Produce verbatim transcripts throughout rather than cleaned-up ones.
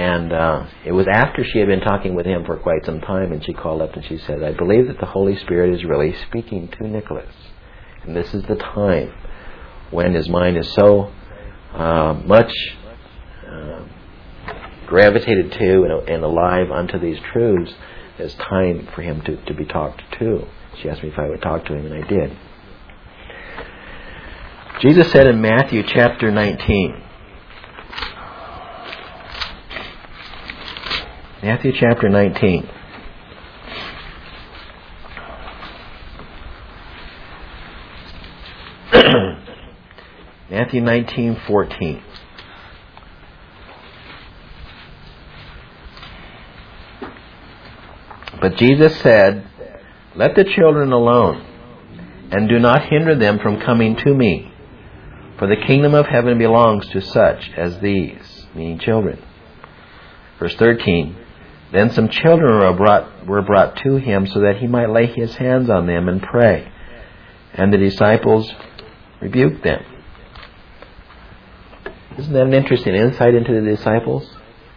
And uh, it was after she had been talking with him for quite some time, and she called up and she said, I believe that the Holy Spirit is really speaking to Nicholas. And this is the time when his mind is so uh, much uh, gravitated to and, and alive unto these truths, it's time for him to, to be talked to. She asked me if I would talk to him, and I did. Jesus said in Matthew chapter nineteen, Matthew chapter nineteen. Matthew nineteen fourteen. But Jesus said, let the children alone, and do not hinder them from coming to me, for the kingdom of heaven belongs to such as these, meaning children. Verse thirteen. Then some children were brought, were brought to him so that he might lay his hands on them and pray. And the disciples rebuked them. Isn't that an interesting insight into the disciples?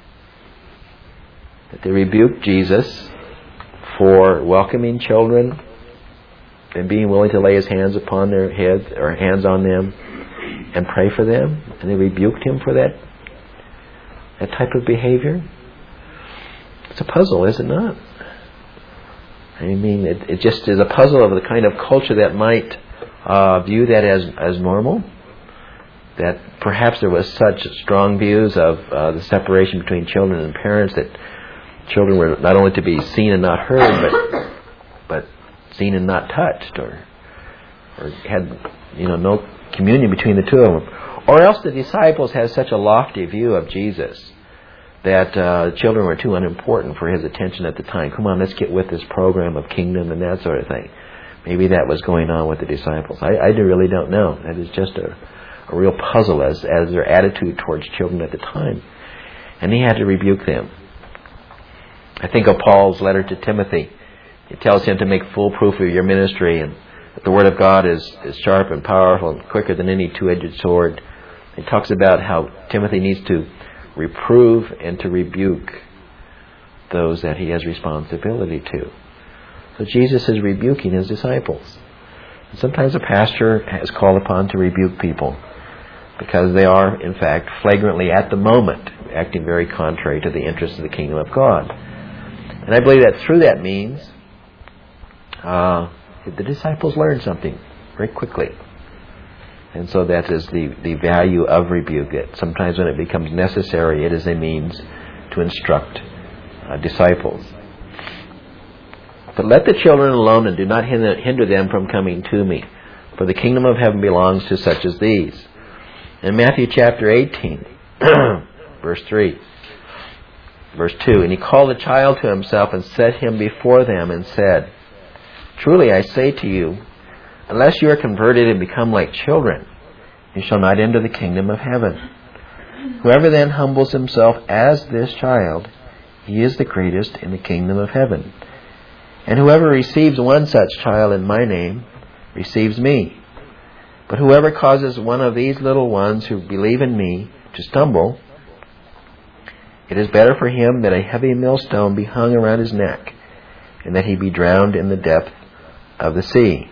That they rebuked Jesus for welcoming children and being willing to lay his hands upon their heads or hands on them and pray for them. And they rebuked him for that, that type of behavior. It's a puzzle, is it not? I mean, it, it just is a puzzle of the kind of culture that might uh, view that as as normal. That perhaps there was such strong views of uh, the separation between children and parents that children were not only to be seen and not heard, but but seen and not touched, or or had you know no communion between the two of them. Or else the disciples had such a lofty view of Jesus that uh, children were too unimportant for his attention at the time. Come on, let's get with this program of kingdom and that sort of thing. Maybe that was going on with the disciples. I, I really don't know. That is just a, a real puzzle as, as their attitude towards children at the time. And he had to rebuke them. I think of Paul's letter to Timothy. It tells him to make full proof of your ministry, and that the Word of God is, is sharp and powerful and quicker than any two-edged sword. It talks about how Timothy needs to reprove and to rebuke those that he has responsibility to. So Jesus is rebuking his disciples. And sometimes a pastor is called upon to rebuke people because they are, in fact, flagrantly at the moment acting very contrary to the interests of the kingdom of God. And I believe that through that means uh, the disciples learn something very quickly. And so that is the, the value of rebuke. It sometimes when it becomes necessary, it is a means to instruct uh, disciples. But let the children alone, and do not hinder, hinder them from coming to me, for the kingdom of heaven belongs to such as these. In Matthew chapter eighteen, verse three, verse two, and he called a child to himself and set him before them and said, truly I say to you, unless you are converted and become like children, you shall not enter the kingdom of heaven. Whoever then humbles himself as this child, he is the greatest in the kingdom of heaven. And whoever receives one such child in my name, receives me. But whoever causes one of these little ones who believe in me to stumble, it is better for him that a heavy millstone be hung around his neck, and that he be drowned in the depth of the sea.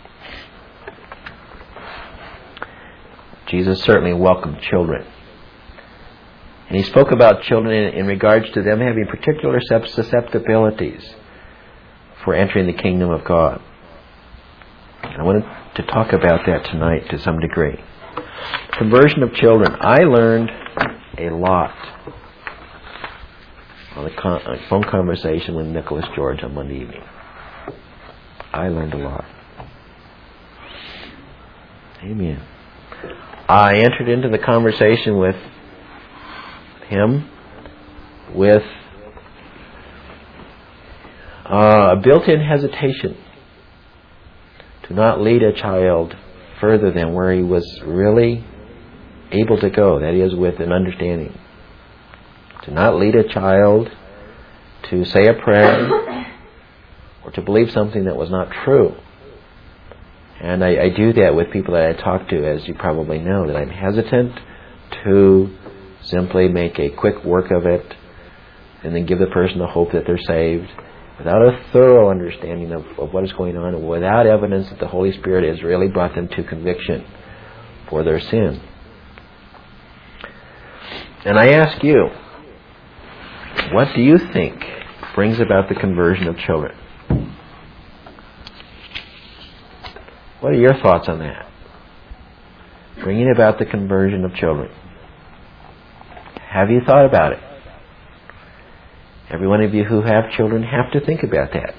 Jesus certainly welcomed children. And he spoke about children in, in regards to them having particular susceptibilities for entering the kingdom of God. And I wanted to talk about that tonight to some degree. Conversion of children. I learned a lot on a, con- a phone conversation with Nicholas George on Monday evening. I learned a lot. Amen. I entered into the conversation with him with uh, a built-in hesitation to not lead a child further than where he was really able to go, that is, with an understanding. To not lead a child to say a prayer or to believe something that was not true. And I, I do that with people that I talk to, as you probably know, that I'm hesitant to simply make a quick work of it and then give the person the hope that they're saved without a thorough understanding of, of what is going on and without evidence that the Holy Spirit has really brought them to conviction for their sin. And I ask you, what do you think brings about the conversion of children? What are your thoughts on that? Bringing about the conversion of children. Have you thought about it? Every one of you who have children have to think about that.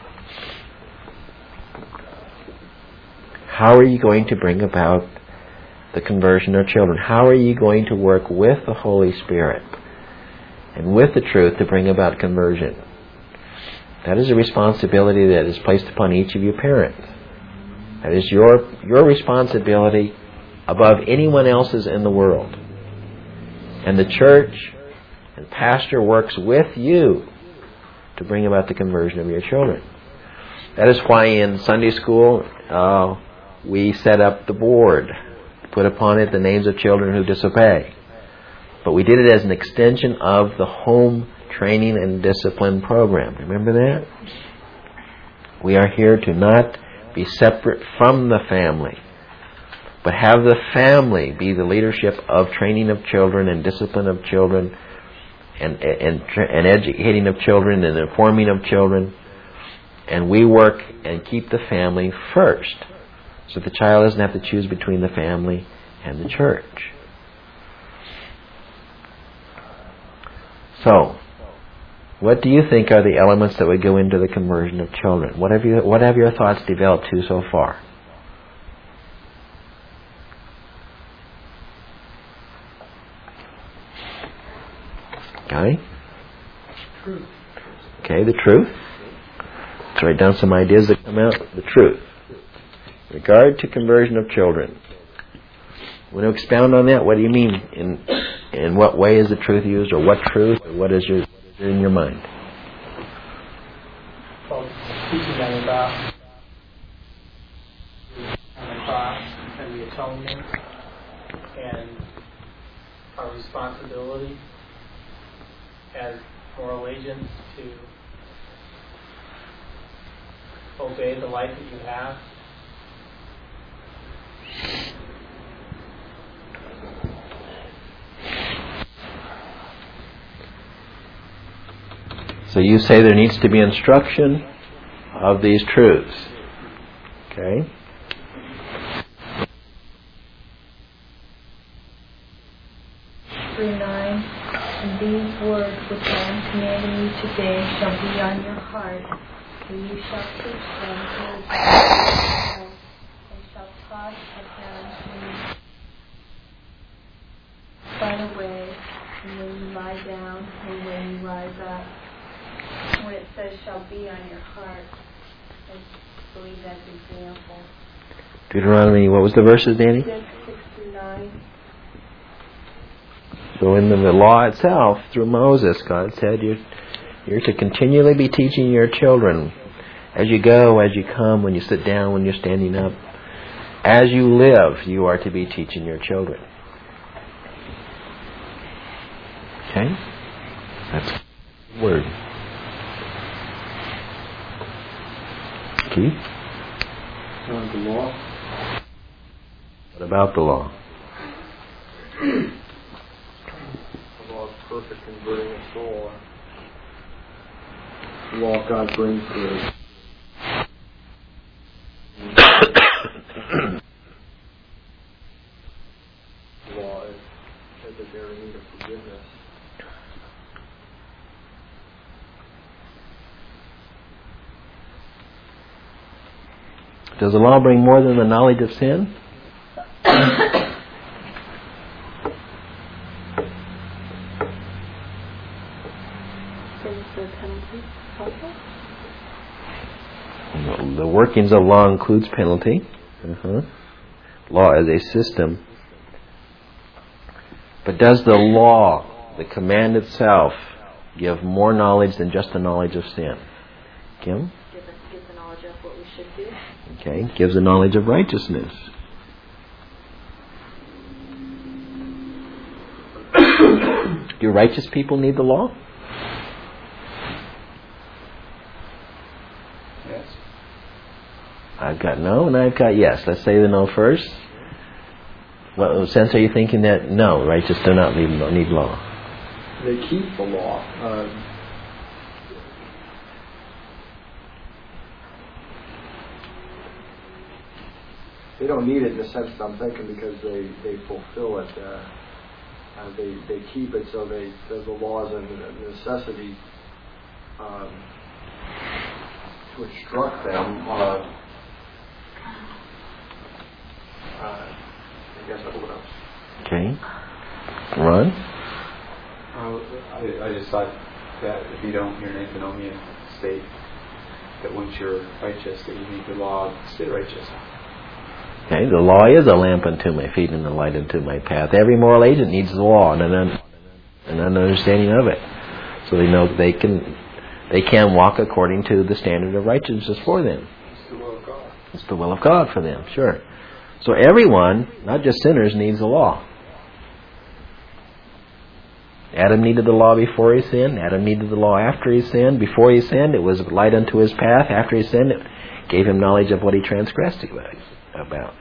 How are you going to bring about the conversion of children? How are you going to work with the Holy Spirit and with the truth to bring about conversion? That is a responsibility that is placed upon each of you parents. That is your your responsibility above anyone else's in the world. And the church and pastor works with you to bring about the conversion of your children. That is why in Sunday school uh, we set up the board, put upon it the names of children who disobey. But we did it as an extension of the home training and discipline program. Remember that? We are here to not be separate from the family, but have the family be the leadership of training of children and discipline of children and, and, and educating of children and informing of children. And we work and keep the family first, so the child doesn't have to choose between the family and the church. So, what do you think are the elements that would go into the conversion of children? What have you, what have your thoughts developed to so far? Okay? Truth. Okay, the truth. Let's write down some ideas that come out. The truth. In regard to conversion of children. Want to expound on that? What do you mean? In in what way is the truth used, or what truth, or what is your what is in your mind? Well, teaching them about on the cross and the atonement and our responsibility as moral agents to obey the life that you have. So you say there needs to be instruction of these truths. Okay? three nine, and these words which I am commanding you today shall be on your heart, and you shall teach them to the child, and shall talk of them when you by the way, and when you lie down, and when you rise up. When it says shall be on your heart, I believe that's an example. Deuteronomy, what was the verses, Danny? six, six through nine. So in the law itself, through Moses, God said you're, you're to continually be teaching your children as you go, as you come, when you sit down, when you're standing up. As you live, you are to be teaching your children. Okay? That's the word. Keith? On the law. What about the law? The law is perfect in converting a soul. The law God brings to us. The law is that they're in need of forgiveness. Does the law bring more than the knowledge of sin? The workings of law includes penalty. Uh-huh. Law as a system. But does the law, the command itself, give more knowledge than just the knowledge of sin? Kim? Give, us, give the knowledge of what we should do. Okay, gives the knowledge of righteousness. Do righteous people need the law? Yes. I've got no and I've got yes. Let's say the no first. What sense are you thinking that no, righteous do not need, need law? They keep the law. Uh, they don't need it in the sense that I'm thinking because they, they fulfill it. Uh, uh, they they keep it so they so the law is a necessity um, to instruct them. Uh, uh, I guess that's what else. Okay. Ron? Uh, I, I just thought that if you don't, you're an antinomian state, that once you're righteous, that you need the law to stay righteous. Okay, the law is a lamp unto my feet and a light unto my path. Every moral agent needs the law and an, un- an understanding of it, so they know that they can they can walk according to the standard of righteousness for them. It's the will of God. It's the will of God for them, sure. So everyone, not just sinners, needs the law. Adam needed the law before he sinned. Adam needed the law after he sinned. Before he sinned, it was light unto his path. After he sinned, it gave him knowledge of what he transgressed about.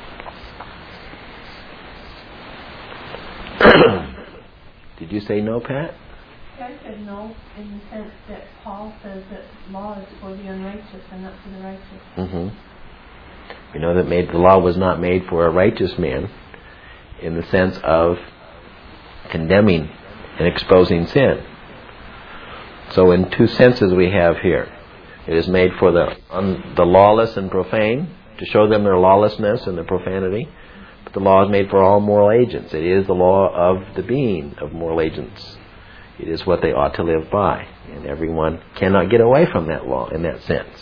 Did you say no, Pat? I said no, in the sense that Paul says that law is for the unrighteous and not for the righteous. Mm-hmm. We know that made, the law was not made for a righteous man in the sense of condemning and exposing sin. So in two senses we have here. It is made for the um, the lawless and profane, to show them their lawlessness and their profanity. But the law is made for all moral agents. It is the law of the being of moral agents. It is what they ought to live by. And everyone cannot get away from that law in that sense.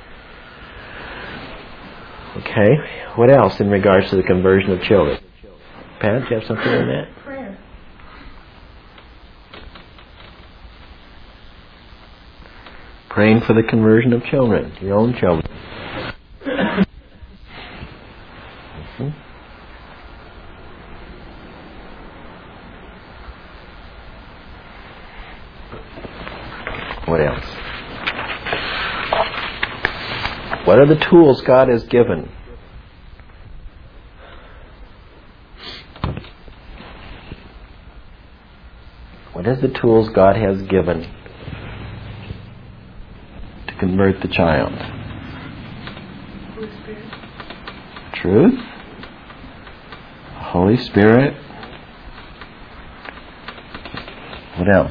Okay, what else in regards to the conversion of children? Pat, do you have something on that? Prayer. Praying for the conversion of children, your own children. Mm-hmm. What else? What are the tools God has given? What is the tools God has given to convert the child? Holy Spirit. Truth, Holy Spirit. What else?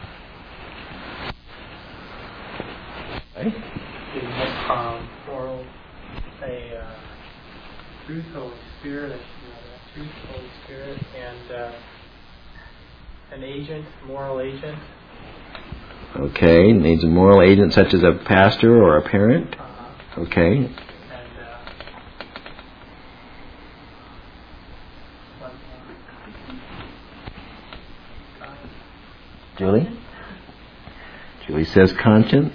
Okay. The um, moral, a uh, truth, Holy Spirit, a truth, Holy Spirit, and uh, an agent, moral agent. Okay, needs a moral agent such as a pastor or a parent. Uh-huh. Okay. And uh, one more. Julie? Julie says conscience.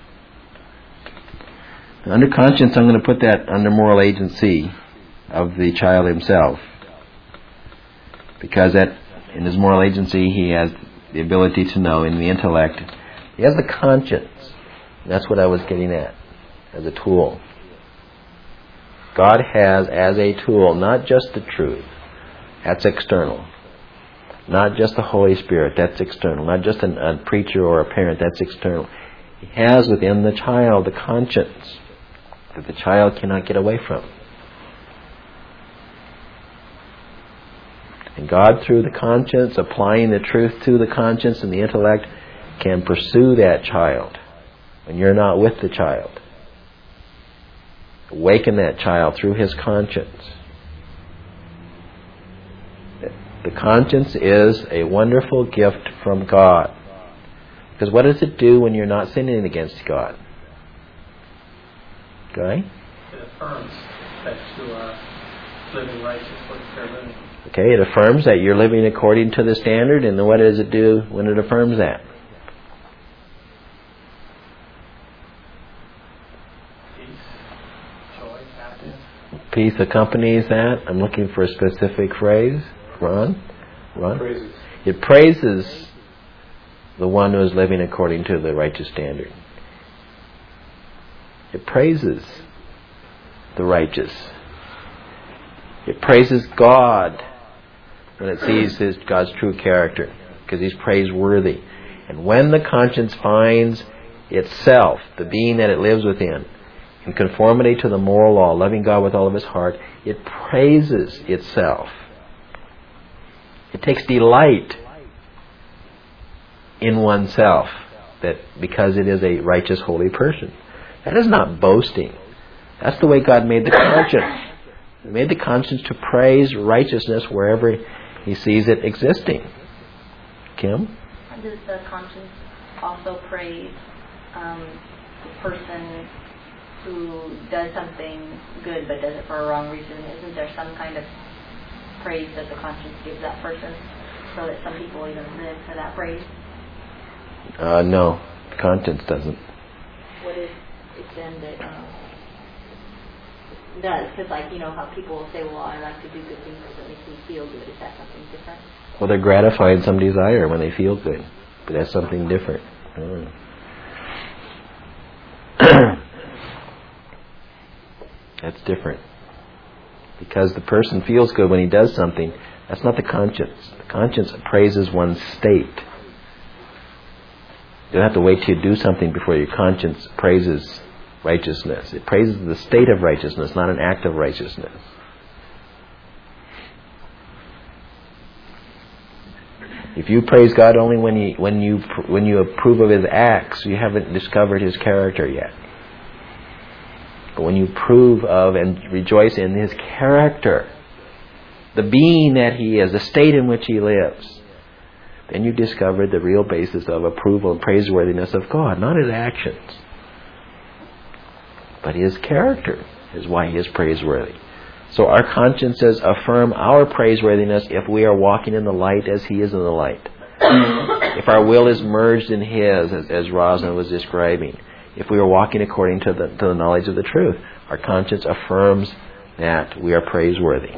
Under conscience, I'm going to put that under moral agency of the child himself. Because that, in his moral agency, he has the ability to know in the intellect. He has the conscience. That's what I was getting at, as a tool. God has as a tool not just the truth, that's external. Not just the Holy Spirit, that's external. Not just an, a preacher or a parent, that's external. He has within the child the conscience that the child cannot get away from. And God, through the conscience, applying the truth to the conscience and the intellect, can pursue that child when you're not with the child. Awaken that child through his conscience. The conscience is a wonderful gift from God. Because what does it do when you're not sinning against God? Okay? It affirms that you are living righteous with fair living. Okay, it affirms that you're living according to the standard, and then what does it do when it affirms that? Peace, joy, happiness. Peace accompanies that. I'm looking for a specific phrase. Ron? Ron? Praises. It praises the one who is living according to the righteous standard. It praises the righteous. It praises God when it sees his, God's true character, because he's praiseworthy. And when the conscience finds itself, the being that it lives within, in conformity to the moral law, loving God with all of his heart, it praises itself. It takes delight in oneself, that because it is a righteous, holy person. That is not boasting. That's the way God made the conscience. He made the conscience to praise righteousness wherever he sees it existing. Kim? Does the conscience also praise um, the person who does something good but does it for a wrong reason? Isn't there some kind of praise that the conscience gives that person, so that some people even live for that praise? Uh, no, conscience doesn't. What is it then that um, does? Because, like, you know, how people will say, well, I like to do good things because it makes me feel good. Is that something different? Well, they're gratifying some desire when they feel good, but that's something different. Mm. That's different. Because the person feels good when he does something, that's not the conscience. The conscience praises one's state. You don't have to wait till you do something before your conscience praises righteousness. It praises the state of righteousness, not an act of righteousness. If you praise God only when you when you when you approve of his acts, you haven't discovered his character yet. But when you approve of and rejoice in his character, the being that he is, the state in which he lives, then you discover the real basis of approval and praiseworthiness of God, not his actions, but his character is why he is praiseworthy. So our consciences affirm our praiseworthiness if we are walking in the light as he is in the light. If our will is merged in his, as, as Rosna was describing, if we are walking according to the, to the knowledge of the truth, our conscience affirms that we are praiseworthy.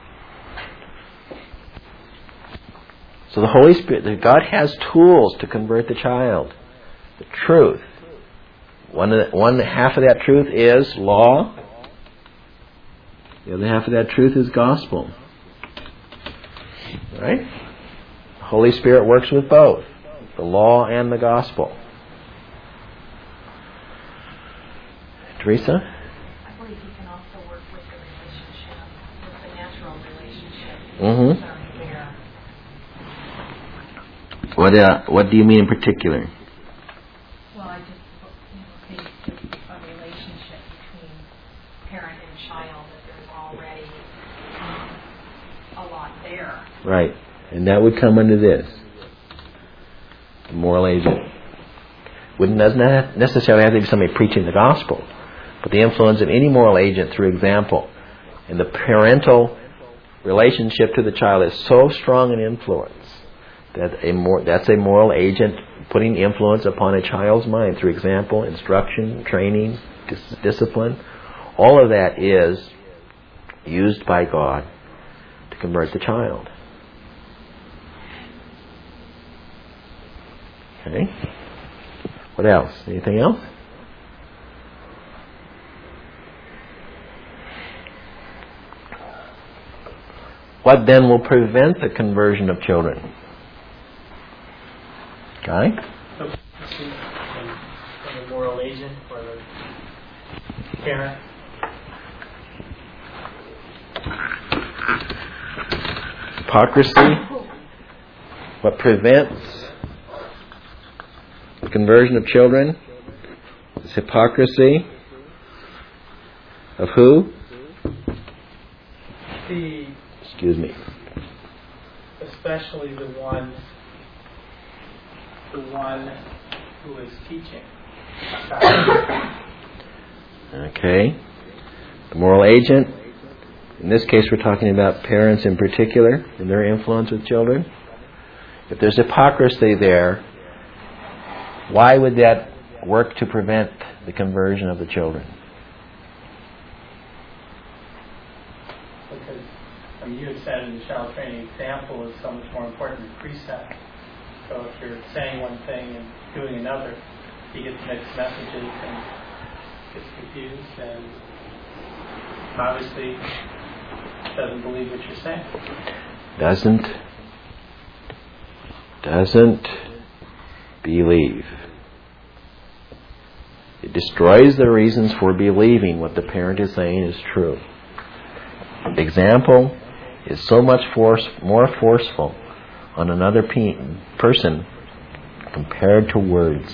So the Holy Spirit, God has tools to convert the child. The truth. One, of the, one half of that truth is law. The other half of that truth is gospel. Right? The Holy Spirit works with both, the law and the gospel. Teresa? I believe he can also work with the relationship, with the natural relationship. Mm-hmm. There. What uh, what do you mean in particular? Well, I just you know, think a relationship between parent and child, that there's already um, a lot there. Right. And that would come under this. The moral agent. Wouldn't doesn't have necessarily have to be somebody preaching the gospel, but the influence of any moral agent through example. And the parental relationship to the child is so strong an influence that a more, that's a moral agent putting influence upon a child's mind through example, instruction, training, dis- discipline. All of that is used by God to convert the child. Okay. What else? Anything else? What then will prevent the conversion of children? Guy? From the moral agent or the parent. Hypocrisy. What prevents the conversion of children is hypocrisy of who? The Excuse me. especially the one the one who is teaching. Okay. The moral agent. In this case, we're talking about parents in particular and their influence with children. If there's hypocrisy there, why would that work to prevent the conversion of the children? Because I mean, you had said in the child training, example is so much more important than precept. So if you're saying one thing and doing another, he gets mixed messages and gets confused and obviously doesn't believe what you're saying. Doesn't, doesn't believe. It destroys the reasons for believing what the parent is saying is true. Example is so much force, more forceful on another pe- person compared to words.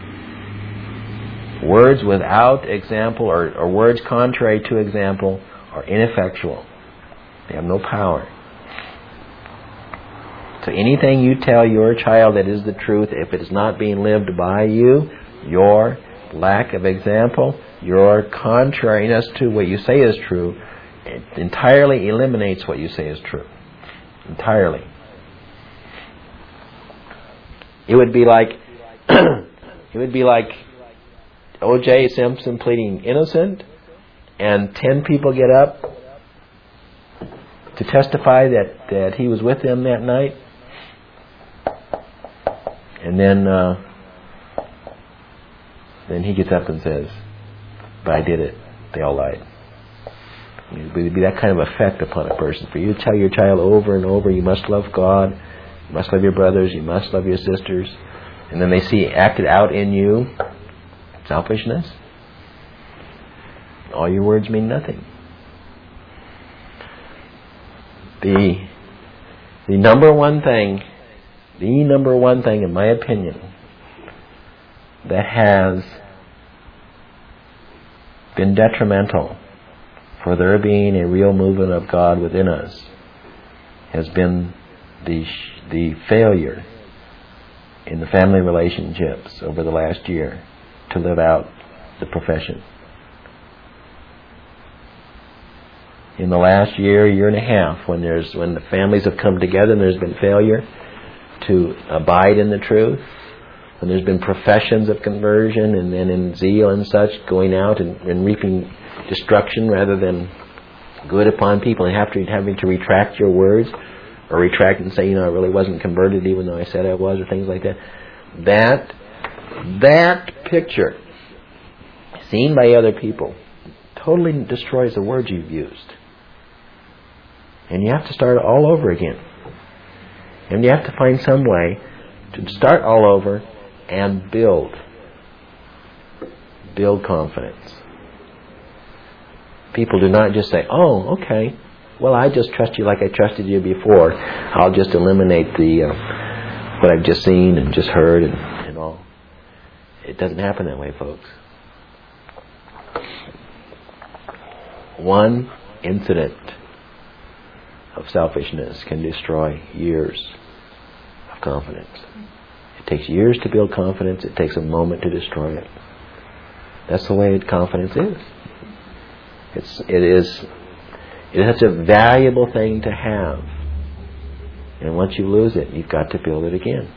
Words without example or, or words contrary to example are ineffectual. They have no power. So anything you tell your child that is the truth, if it is not being lived by you, your lack of example, your contrariness to what you say is true, it entirely eliminates what you say is true. Entirely. It would be like it would be like O J Simpson pleading innocent, and ten people get up to testify that, that he was with them that night, and then uh, then he gets up and says, "But I did it. They all lied." It would be that kind of effect upon a person. For you to tell your child over and over, you must love God, you must love your brothers, you must love your sisters, and then they see acted out in you selfishness, all your words mean nothing. The the number one thing, the number one thing, in my opinion, that has been detrimental for there being a real movement of God within us has been the the failure in the family relationships over the last year to live out the profession. In the last year, year and a half, when there's when the families have come together and there's been failure to abide in the truth, when there's been professions of conversion and then in zeal and such going out and, and reaping destruction rather than good upon people, and have to, having to retract your words or retract and say, you know, I really wasn't converted even though I said I was, or things like that. That that picture seen by other people totally destroys the words you've used. And you have to start all over again. And you have to find some way to start all over and build. Build confidence. People do not just say, oh, okay, well, I just trust you like I trusted you before. I'll just eliminate the uh, what I've just seen and just heard and, and all. It doesn't happen that way, folks. One incident of selfishness can destroy years of confidence. It takes years to build confidence. It takes a moment to destroy it. That's the way confidence is. It's it is it is such a valuable thing to have. And once you lose it, you've got to build it again.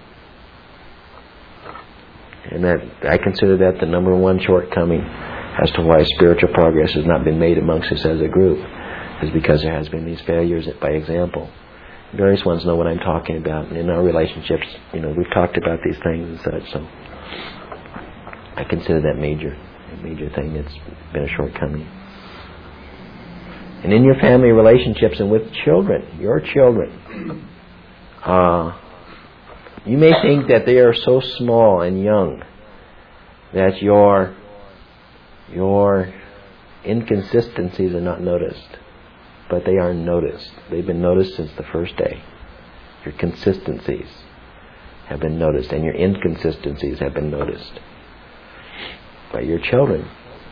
And that I consider that the number one shortcoming as to why spiritual progress has not been made amongst us as a group, is because there has been these failures by example. Various ones know what I'm talking about. And in our relationships, you know, we've talked about these things and such. So I consider that major, a major thing that's been a shortcoming. And in your family relationships and with children, your children, uh, you may think that they are so small and young that your your inconsistencies are not noticed. But they are noticed. They've been noticed since the first day. Your consistencies have been noticed, and your inconsistencies have been noticed by your children.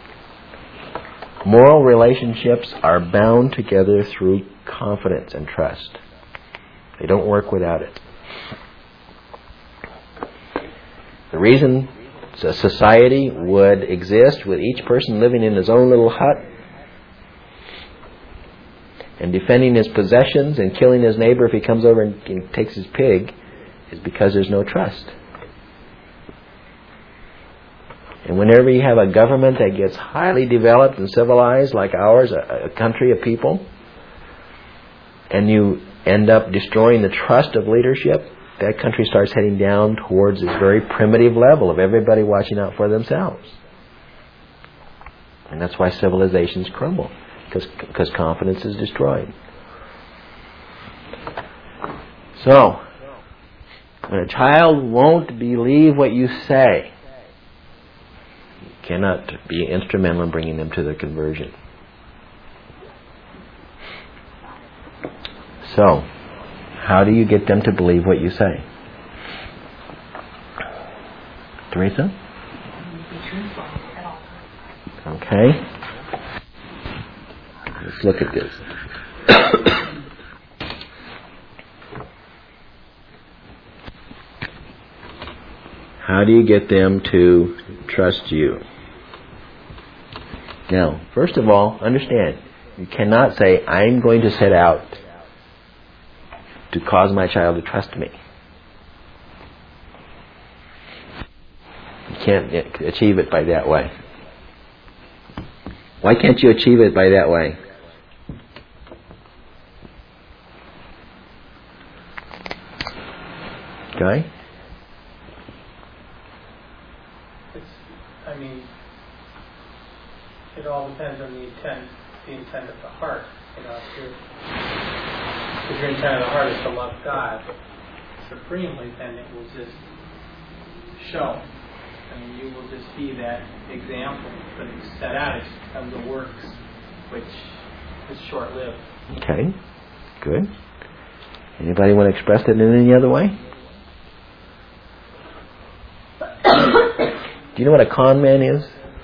Moral relationships are bound together through confidence and trust. They don't work without it. The reason a society would exist with each person living in his own little hut and defending his possessions and killing his neighbor if he comes over and, and takes his pig is because there's no trust. And whenever you have a government that gets highly developed and civilized like ours, a, a country of people, and you end up destroying the trust of leadership, that country starts heading down towards this very primitive level of everybody watching out for themselves. And that's why civilizations crumble, because because confidence is destroyed. So, when a child won't believe what you say, you cannot be instrumental in bringing them to their conversion. So, how do you get them to believe what you say? Teresa? Be truthful at all times. Okay. Let's look at this. How do you get them to trust you? Now, first of all, understand, you cannot say, I'm going to set out to cause my child to trust me. You can't achieve it by that way. Why can't you achieve it by that way? Okay? It's, I mean, it all depends on the intent, the intent of the heart. You know, if, you're, if your intent of the heart is to love God supremely, then it will just show. I mean, you will just be that example. But if you set out, it becomes a works which is short-lived. Okay, good. Anybody want to express it in any other way? Do you know what a con man is?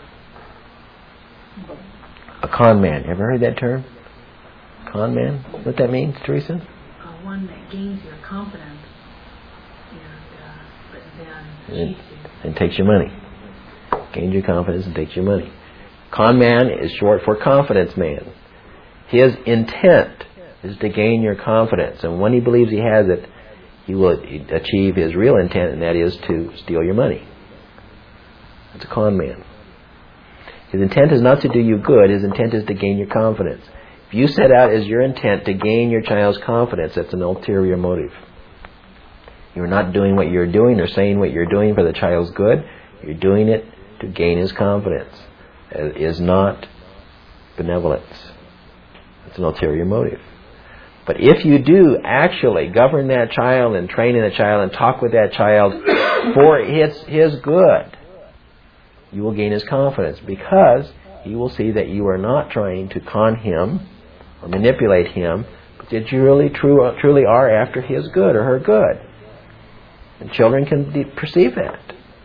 A con man. Ever heard that term? Con man? What that means, Teresa? Uh, one that gains your confidence and, uh, but then And, cheats you. and takes your money. Gains your confidence and takes your money. Con man is short for confidence man. His intent is to gain your confidence, and when he believes he has it, he will achieve his real intent, and that is to steal your money. That's a con man. His intent is not to do you good. His intent is to gain your confidence. If you set out as your intent to gain your child's confidence, that's an ulterior motive. You're not doing what you're doing or saying what you're doing for the child's good. You're doing it to gain his confidence. It is not benevolence. It's an ulterior motive. But if you do actually govern that child and train that child and talk with that child for his, his good, you will gain his confidence, because he will see that you are not trying to con him or manipulate him, but that you really true, truly are after his good or her good. And children can de- perceive that.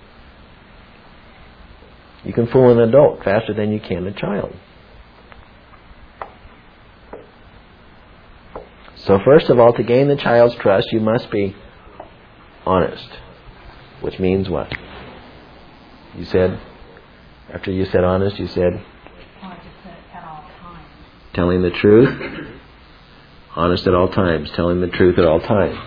You can fool an adult faster than you can a child. So first of all, to gain the child's trust, you must be honest. Which means what? You said, after you said honest, you said? Oh, I just said at all times. Telling the truth. Honest at all times. Telling the truth at all times.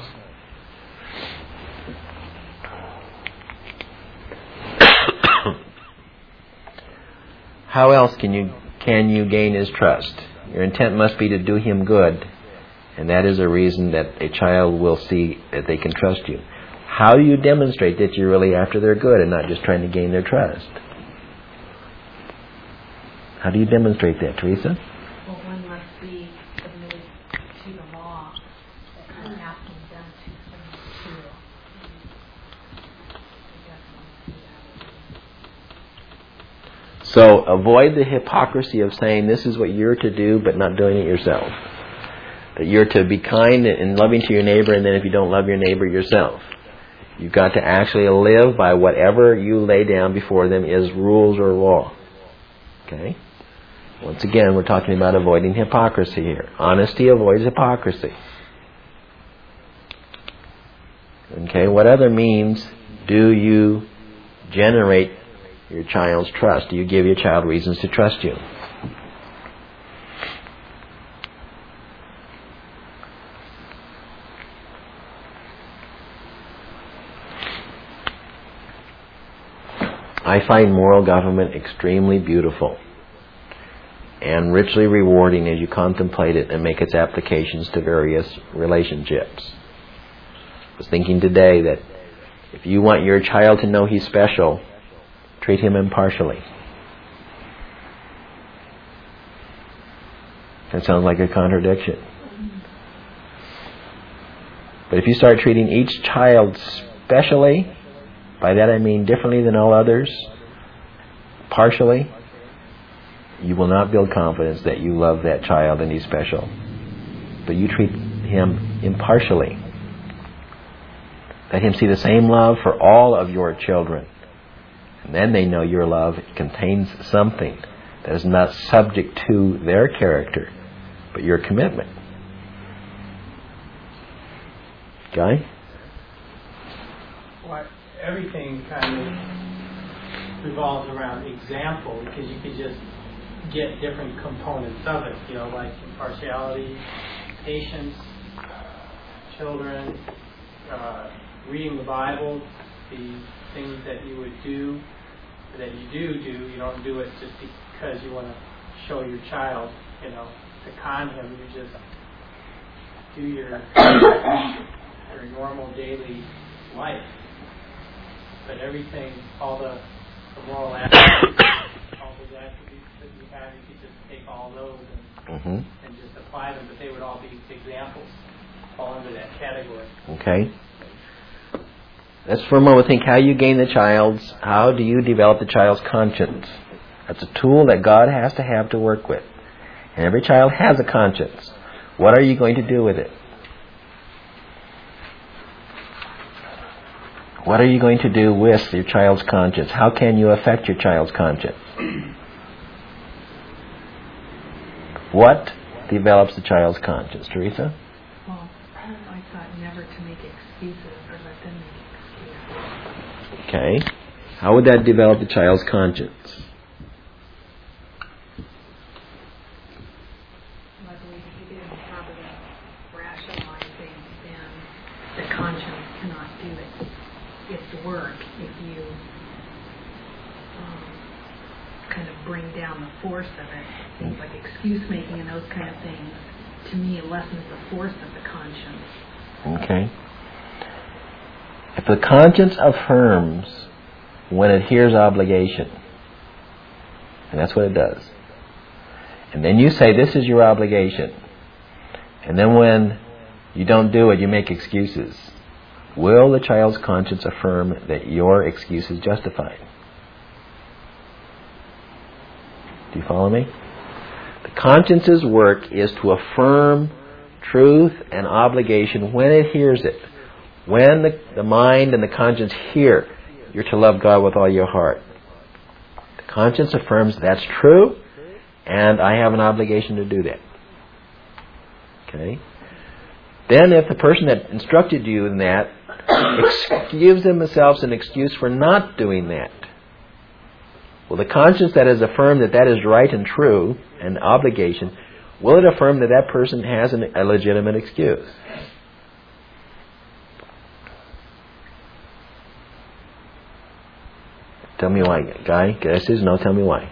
How else can you can you gain his trust? Your intent must be to do him good. And that is a reason that a child will see that they can trust you. How do you demonstrate that you're really after their good and not just trying to gain their trust? How do you demonstrate that, Teresa? Well, one must be submitted to the law that I'm asking them to submit to. So avoid the hypocrisy of saying this is what you're to do but not doing it yourself. That you're to be kind and loving to your neighbor, and then if you don't love your neighbor yourself. You've got to actually live by whatever you lay down before them is rules or law. Okay? Once again, we're talking about avoiding hypocrisy here. Honesty avoids hypocrisy. Okay, what other means do you generate your child's trust? Do you give your child reasons to trust you? I find moral government extremely beautiful. and richly rewarding as you contemplate it and make its applications to various relationships. I was thinking today that if you want your child to know he's special, treat him impartially. That sounds like a contradiction. But if you start treating each child specially, by that I mean differently than all others, partially, you will not build confidence that you love that child and he's special. But you treat him impartially. Let him see the same love for all of your children. And then they know your love contains something that is not subject to their character, but your commitment. Guy? Well, everything kind of revolves around example, because you could just get different components of it, you know, like impartiality, patience, children, uh, reading the Bible, the things that you would do, that you do do, you don't do it just because you want to show your child, you know, to con him. You just do your, your normal daily life. But everything, all the, the moral aspects, all those attributes that you have, you could just take all those and, mm-hmm. and just apply them, but they would all be examples, fall under that category. Okay. Let's for a moment think how you gain the child's, how do you develop the child's conscience? That's a tool that God has to have to work with. And every child has a conscience. What are you going to do with it? What are you going to do with your child's conscience? How can you affect your child's conscience? What develops the child's conscience? Teresa? Well, I thought never to make excuses or let them make excuses. Okay. How would that develop the child's conscience? I believe if you get in the habit of rationalizing, then the conscience cannot do it. Its work if you um, kind of bring down the force of it. Things like excuse making and those kind of things, to me, it lessens the force of the conscience. Okay. If the conscience affirms when it hears obligation, and that's what it does, and then you say, this is your obligation, and then when you don't do it, you make excuses, will the child's conscience affirm that your excuse is justified? Do you follow me? The conscience's work is to affirm truth and obligation when it hears it. When the, the mind and the conscience hear, you're to love God with all your heart. The conscience affirms that's true, and I have an obligation to do that. Okay? Then if the person that instructed you in that gives themselves an excuse for not doing that, well, the conscience that has affirmed that that is right and true, and obligation, will it affirm that that person has an, a legitimate excuse? Tell me why, Guy. Guess is no. Tell me why.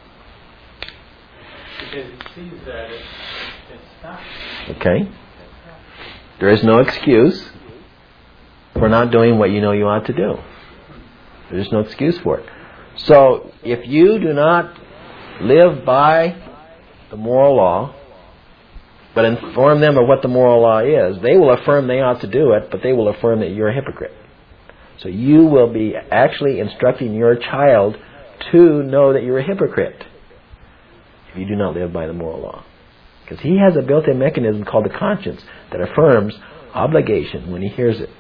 Because it sees that it, it's not. Okay. There is no excuse for not doing what you know you ought to do. There is no excuse for it. So, if you do not live by the moral law, but inform them of what the moral law is, they will affirm they ought to do it, but they will affirm that you're a hypocrite. So you will be actually instructing your child to know that you're a hypocrite if you do not live by the moral law. Because he has a built-in mechanism called the conscience that affirms obligation when he hears it.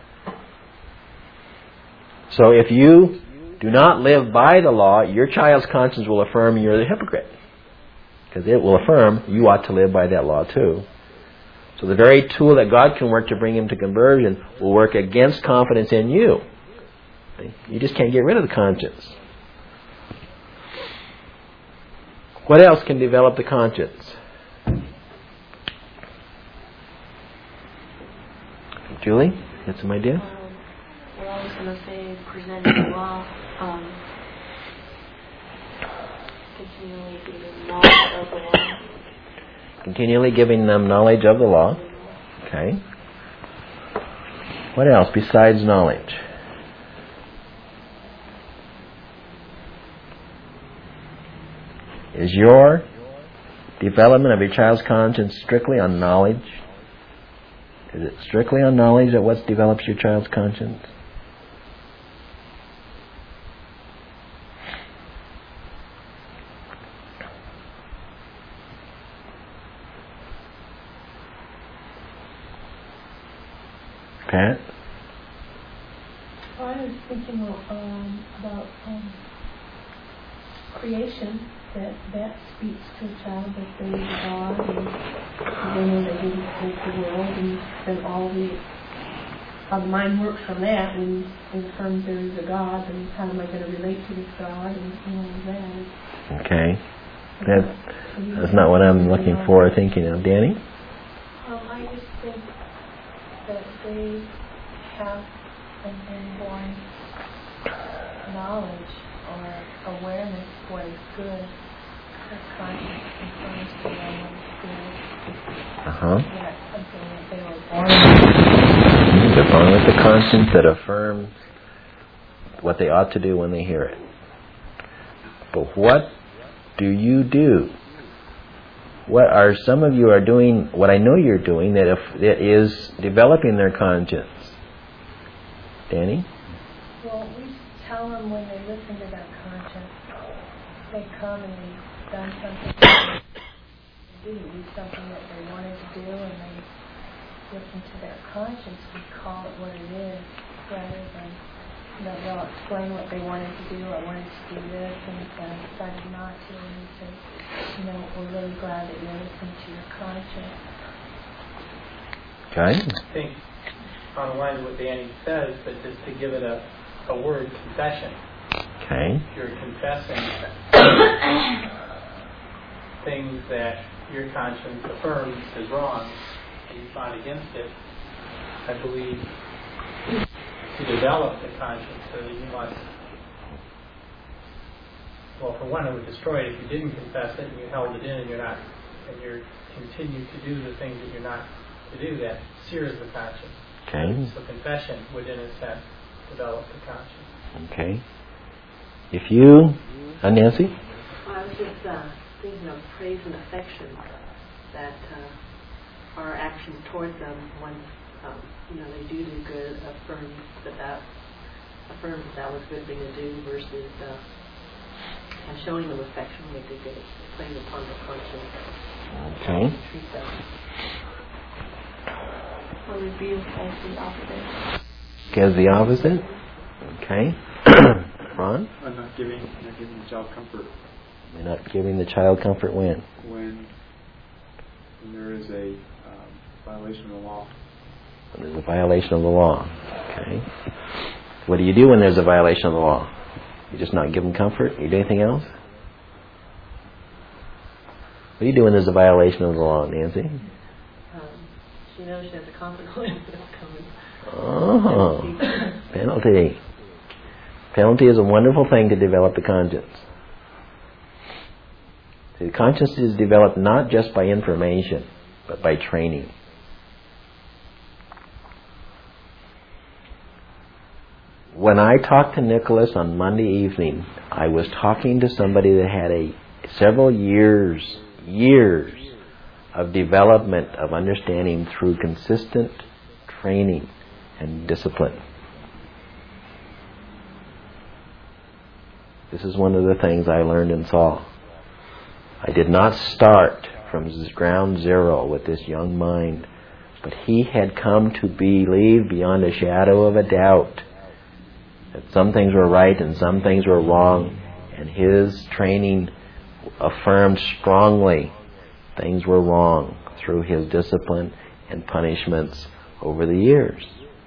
So if you do not live by the law, your child's conscience will affirm you're the hypocrite. Because it will affirm you ought to live by that law too. So the very tool that God can work to bring him to conversion will work against confidence in you. You just can't get rid of the conscience. What else can develop the conscience? Julie, you have some idea? Um, well, I was going to say presenting the law. Um, continually giving knowledge of the law. Continually giving them knowledge of the law. Okay. What else besides knowledge? Is your development of your child's conscience strictly on knowledge? Is it strictly on knowledge that what develops your child's conscience? Pat? Well, I was thinking um, about um, creation, that that speaks to a child that there is a God, and then they didn't create the world, and then all the how the mind works from that, and it affirms there is a God, and how am I going to relate to this God, and all of that. Okay. That, that's not what I'm looking for or thinking of. Danny? Um, I just think that they have an inborn knowledge or awareness of what is good. Their conscience confirms to them what is good. Uh-huh. That's something that they were born with. They're born with the conscience that affirms what they ought to do when they hear it. But what do you do? What are some of you are doing, what I know you're doing, that, if, that is developing their conscience? Danny? Well, we tell them when they listen to that conscience, they come and they've done something that they do, do something that they wanted to do, and they listen to their conscience and call it what it is, rather than, you know, they'll explain what they wanted to do. I wanted to do this, and I decided not to, and you say, you know, we're really glad that you listened to your conscience. Okay. I think on the lines of what Danny says, but just to give it a, a word, confession. Okay. You're confessing things that your conscience affirms is wrong, and you fought against it. I believe to develop the conscience, so that you must, well, for one, it would destroy it if you didn't confess it and you held it in, and you're not, and you're continue to do the things that you're not to do. That sears the conscience. Okay. So confession would, in a sense, develop the conscience. Okay. If you, uh, Nancy? I was just uh, thinking of praise and affection, that uh, our actions towards them, when um, you know they do do good, affirms that that affirms that, that was a good thing to do, versus uh, and showing them affection when they do good, playing upon the conscience. Okay. Treat them. Or rebuke as the opposite. As the opposite? Okay. Ron? I'm not giving, not giving the child comfort. You're not giving the child comfort when? When, when there is a um, violation of the law. When there's a violation of the law. Okay. What do you do when there's a violation of the law? You just not give them comfort? You do anything else? What do you do when there's a violation of the law, Nancy? Um, she knows she has a consequence that's coming. Oh, penalty. Penalty is a wonderful thing to develop the conscience. The conscience is developed not just by information, but by training. When I talked to Nicholas on Monday evening, I was talking to somebody that had a several years, years of development of understanding through consistent training and discipline. This is one of the things I learned and saw. I did not start from ground zero with this young mind, but he had come to believe beyond a shadow of a doubt that some things were right and some things were wrong, and his training affirmed strongly things were wrong through his discipline and punishments over the years.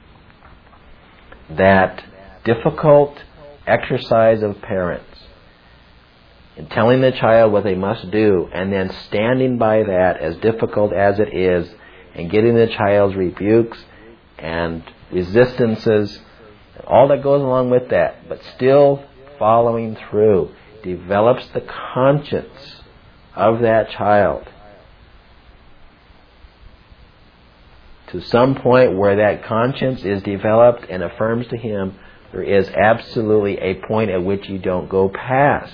That difficult exercise of parents in telling the child what they must do, and then standing by that, as difficult as it is, and getting the child's rebukes and resistances, all that goes along with that, but still following through, develops the conscience of that child to some point where that conscience is developed and affirms to him, there is absolutely a point at which you don't go past.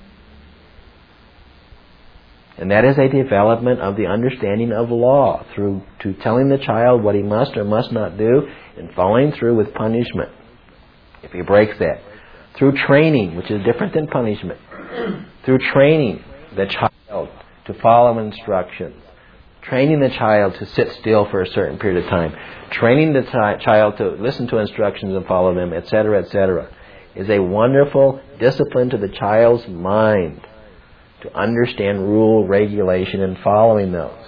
And that is a development of the understanding of law through to telling the child what he must or must not do and following through with punishment if he breaks that. Through training, which is different than punishment. Through training the child to follow instructions. Training the child to sit still for a certain period of time. Training the t- child to listen to instructions and follow them, et cetera, et cetera, is a wonderful discipline to the child's mind to understand rule, regulation, and following those.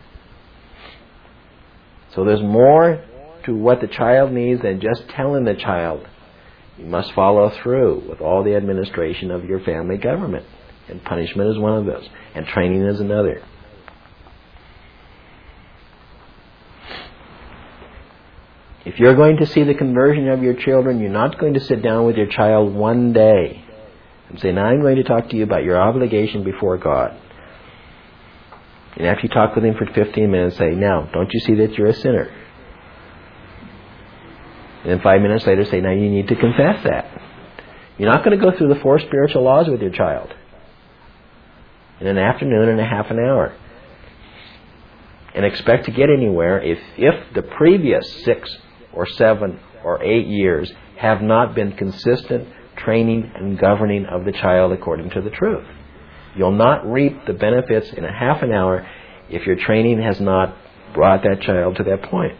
So there's more to what the child needs than just telling the child. You must follow through with all the administration of your family government. And punishment is one of those. And training is another. If you're going to see the conversion of your children, you're not going to sit down with your child one day and say, now I'm going to talk to you about your obligation before God. And after you talk with him for fifteen minutes, say, now, don't you see that you're a sinner? And then five minutes later say, now you need to confess that. You're not going to go through the four spiritual laws with your child in an afternoon and a half an hour and expect to get anywhere if, if the previous six or seven or eight years have not been consistent training and governing of the child according to the truth. You'll not reap the benefits in a half an hour if your training has not brought that child to that point.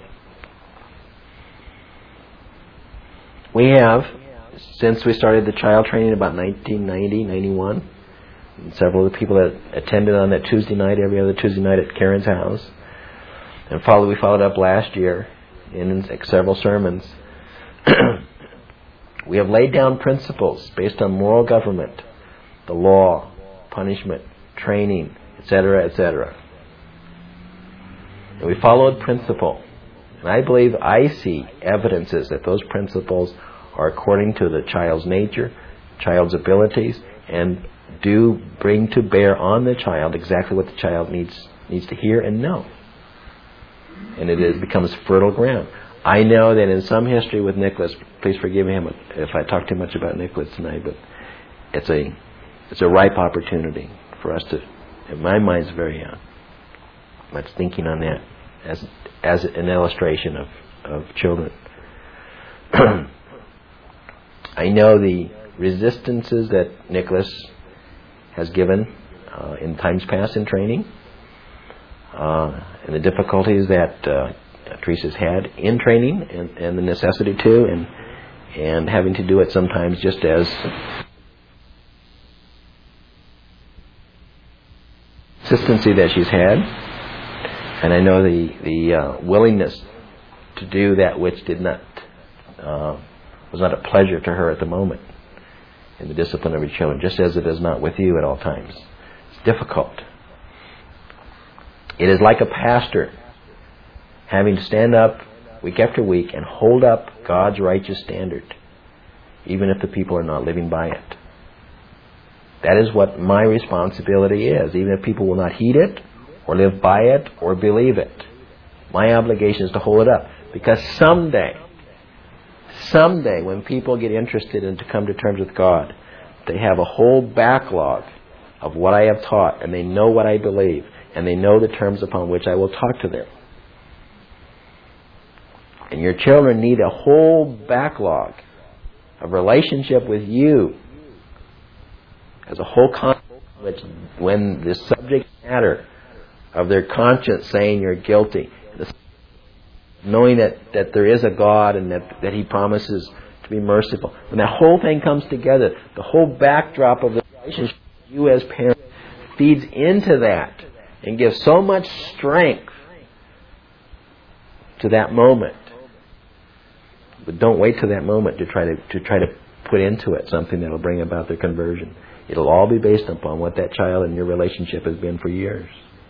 We have, since we started the child training about nineteen ninety, ninety-one, and several of the people that attended on that Tuesday night, every other Tuesday night at Karen's house, and followed, we followed up last year in several sermons. We have laid down principles based on moral government, the law, punishment, training, et cetera, et cetera. And we followed principle. And I believe I see evidences that those principles are according to the child's nature, child's abilities, and do bring to bear on the child exactly what the child needs needs to hear and know. And it is, becomes fertile ground. I know that in some history with Nicholas, please forgive him if I talk too much about Nicholas tonight, but it's a it's a ripe opportunity for us to, in my mind, is very uh, much thinking on that as as an illustration of, of children. I know the resistances that Nicholas has given uh, in times past in training, uh, and the difficulties that uh, Teresa's had in training, and, and the necessity to, and and having to do it sometimes just as consistency that she's had. And I know the the uh, willingness to do that which did not uh, was not a pleasure to her at the moment in the discipline of her children, just as it is not with you at all times. It's difficult. It is like a pastor having to stand up week after week and hold up God's righteous standard, even if the people are not living by it. That is what my responsibility is, even if people will not heed it, or live by it, or believe it. My obligation is to hold it up. Because someday, someday when people get interested and to come to terms with God, they have a whole backlog of what I have taught, and they know what I believe, and they know the terms upon which I will talk to them. And your children need a whole backlog of relationship with you as a whole concept, which when the subject matter of their conscience saying you're guilty, knowing that, that there is a God and that, that He promises to be merciful, when that whole thing comes together, the whole backdrop of the relationship you as parents feeds into that and gives so much strength to that moment. But don't wait till that moment to try to to try to put into it something that will bring about their conversion. It'll all be based upon what that child and your relationship has been for years.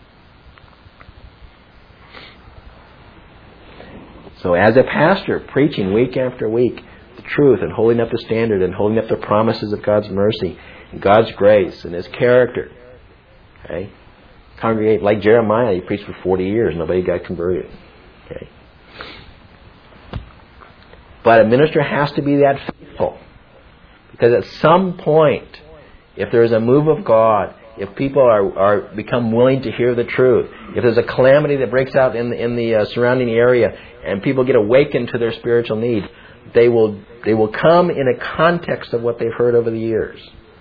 So as a pastor, preaching week after week the truth and holding up the standard and holding up the promises of God's mercy God's grace and His character. Okay? Congregate like Jeremiah, he preached for forty years, nobody got converted. Okay? But a minister has to be that faithful. Because at some point, if there is a move of God, if people are, are become willing to hear the truth, if there's a calamity that breaks out in the, in the uh, surrounding area, and people get awakened to their spiritual need, they will they will come in a context of what they've heard over the years.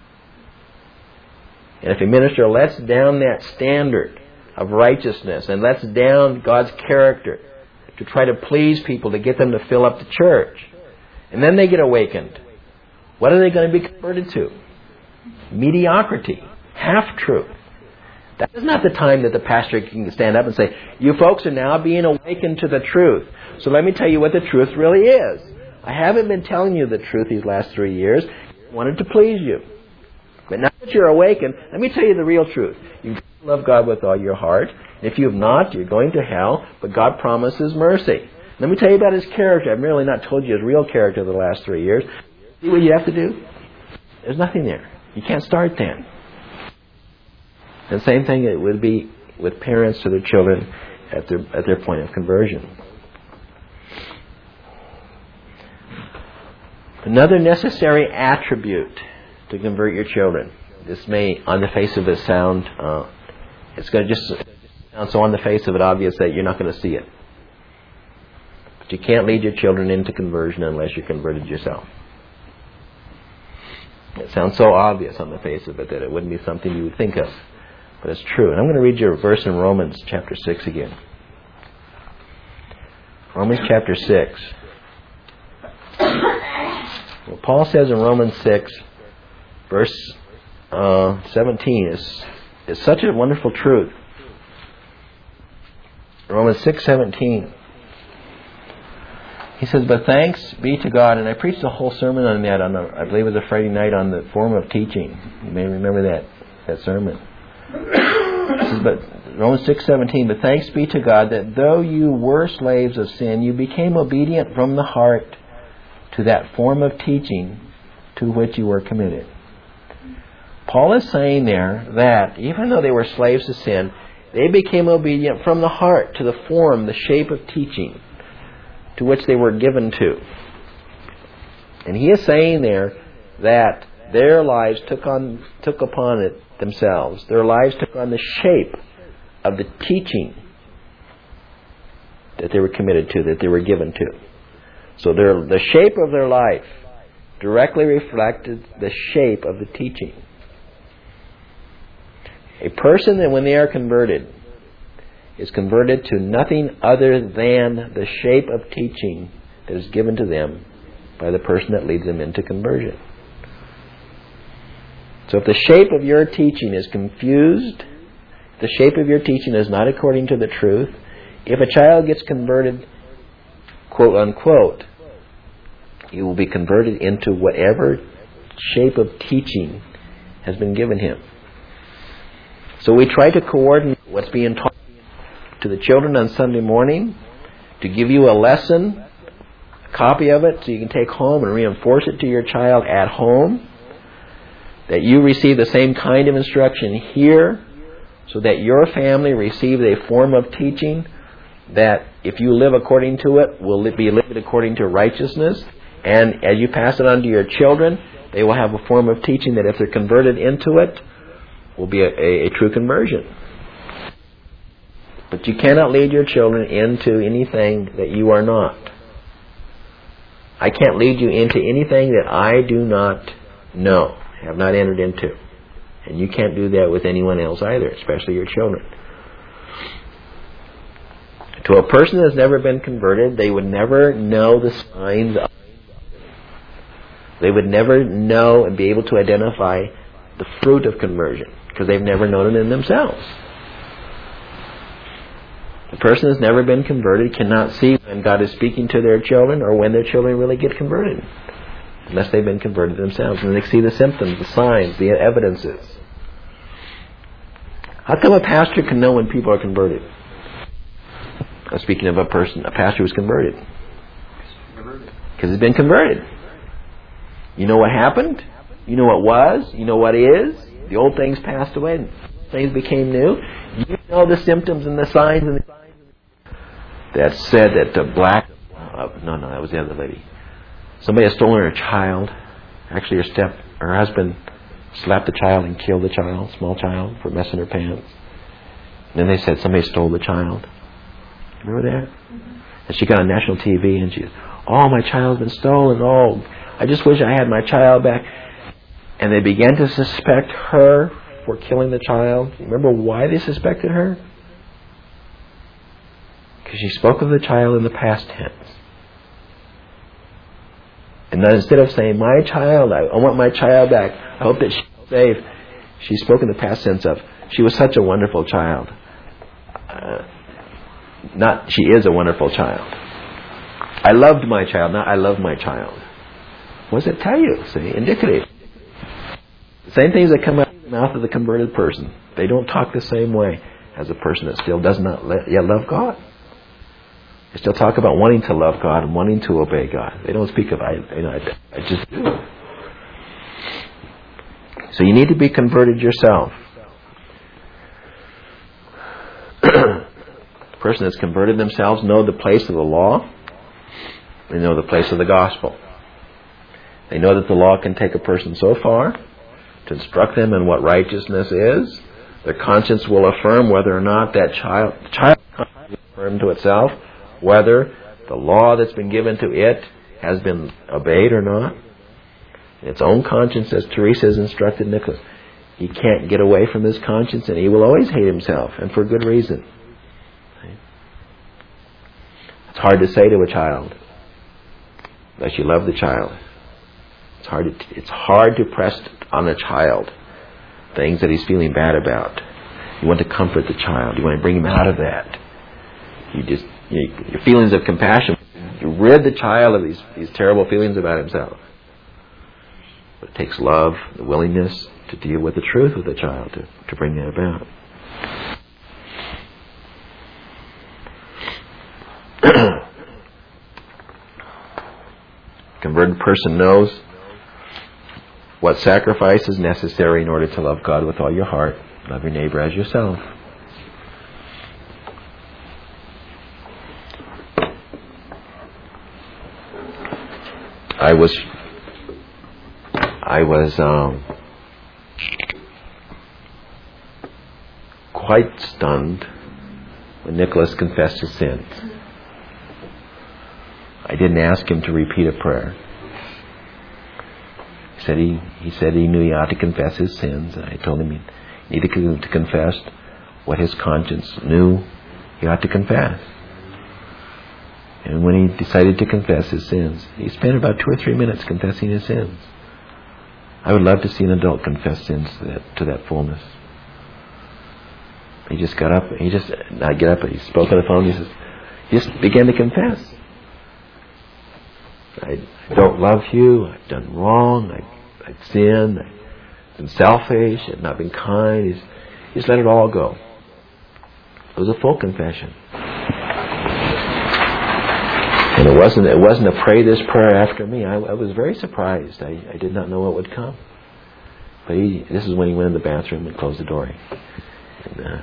And if a minister lets down that standard of righteousness and lets down God's character to try to please people, to get them to fill up the church, and then they get awakened, what are they going to be converted to? Mediocrity. Half-truth. That is not the time that the pastor can stand up and say, you folks are now being awakened to the truth. So let me tell you what the truth really is. I haven't been telling you the truth these last three years. I wanted to please you. But now that you're awakened, let me tell you the real truth. You've got to love God with all your heart. If you have not, you're going to hell, but God promises mercy. Let me tell you about His character. I've really not told you His real character the last three years. See what you have to do? There's nothing there. You can't start then. And the same thing it would be with parents to their children at their at their point of conversion. Another necessary attribute to convert your children. This may, on the face of it, sound uh, it's going to just sound so on the face of it obvious that you're not going to see it. But you can't lead your children into conversion unless you're converted yourself. It sounds so obvious on the face of it that it wouldn't be something you would think of. But it's true. And I'm going to read you a verse in Romans chapter six again. Romans chapter six. Well, Paul says in Romans six, verse uh, seventeen, is, is such a wonderful truth. Romans six seventeen. He says, but thanks be to God. And I preached a whole sermon on that, on a, I believe it was a Friday night, on the form of teaching. You may remember that, that sermon. Says, but Romans six seventeen, but thanks be to God that though you were slaves of sin, you became obedient from the heart to that form of teaching to which you were committed. Paul is saying there that even though they were slaves of sin, they became obedient from the heart to the form, the shape of teaching to which they were given to. And he is saying there that their lives took on took upon it themselves. Their lives took on the shape of the teaching that they were committed to, that they were given to. So their, the shape of their life directly reflected the shape of the teaching. A person that when they are converted is converted to nothing other than the shape of teaching that is given to them by the person that leads them into conversion. So if the shape of your teaching is confused, if the shape of your teaching is not according to the truth, if a child gets converted, quote unquote, he will be converted into whatever shape of teaching has been given him. So we try to coordinate what's being taught to the children on Sunday morning, to give you a lesson, a copy of it, so you can take home and reinforce it to your child at home, that you receive the same kind of instruction here, so that your family receives a form of teaching that, if you live according to it, will be lived according to righteousness. And as you pass it on to your children, they will have a form of teaching that, if they're converted into it, will be a, a, a true conversion. But you cannot lead your children into anything that you are not. I can't lead you into anything that I do not know, have not entered into. And you can't do that with anyone else either, especially your children. To a person that's never been converted, they would never know the signs of They would never know and be able to identify the fruit of conversion, because they've never known it in themselves. A person that's never been converted cannot see when God is speaking to their children or when their children really get converted, unless they've been converted themselves. And they see the symptoms, the signs, the evidences. How come a pastor can know when people are converted? I'm speaking of a person, a pastor who's converted. Because he's been converted. You know what happened? You know what was? You know what is? The old things passed away and things became new. You know the symptoms and the signs and the that said that the black... Uh, no, no, that was the other lady. Somebody had stolen her child. Actually, her step, her husband slapped the child and killed the child, small child, for messing her pants. And then they said somebody stole the child. Remember that? Mm-hmm. And she got on national T V and she, oh, my child's been stolen. Oh, I just wish I had my child back. And they began to suspect her for killing the child. Remember why they suspected her? Because she spoke of the child in the past tense. And then instead of saying, my child, I, I want my child back, I hope that she's safe, she spoke in the past tense of, she was such a wonderful child. Uh, not, she is a wonderful child. I loved my child, not I love my child. What does it tell you? See, indicative. The same things that come out of the mouth of the converted person. They don't talk the same way as a person that still does not let, yet love God. They still talk about wanting to love God and wanting to obey God. They don't speak of, I, you know, I, I just do. So you need to be converted yourself. The person that's converted themselves know the place of the law. They know the place of the gospel. They know that the law can take a person so far to instruct them in what righteousness is. Their conscience will affirm whether or not that child, the child will affirm to itself whether the law that's been given to it has been obeyed or not. Its own conscience, as Teresa has instructed Nicholas, he can't get away from his conscience and he will always hate himself, and for good reason. It's hard to say to a child unless you love the child. It's hard to, it's hard to press on a child things that he's feeling bad about. You want to comfort the child. You want to bring him out of that. You just you, your feelings of compassion. You rid the child of these these terrible feelings about himself. But it takes love, the willingness to deal with the truth of the child to, to bring that about. Converted person knows what sacrifice is necessary in order to love God with all your heart. Love your neighbor as yourself. I was, I was um, quite stunned when Nicholas confessed his sins. I didn't ask him to repeat a prayer. He said he, he said he knew he ought to confess his sins. And I told him he needed to confess what his conscience knew he ought to confess. And when he decided to confess his sins, he spent about two or three minutes confessing his sins. I would love to see an adult confess sins to that, to that fullness. He just got up, he just, not get up, he spoke on the phone, he says, he just began to confess. I, I don't love you, I've done wrong, I, I've sinned, I've been selfish, I've not been kind. He's, he just let it all go. It was a full confession. And it wasn't it wasn't a pray this prayer after me. I, I was very surprised. I, I did not know what would come. But he, this is when he went in the bathroom and closed the door. And, uh,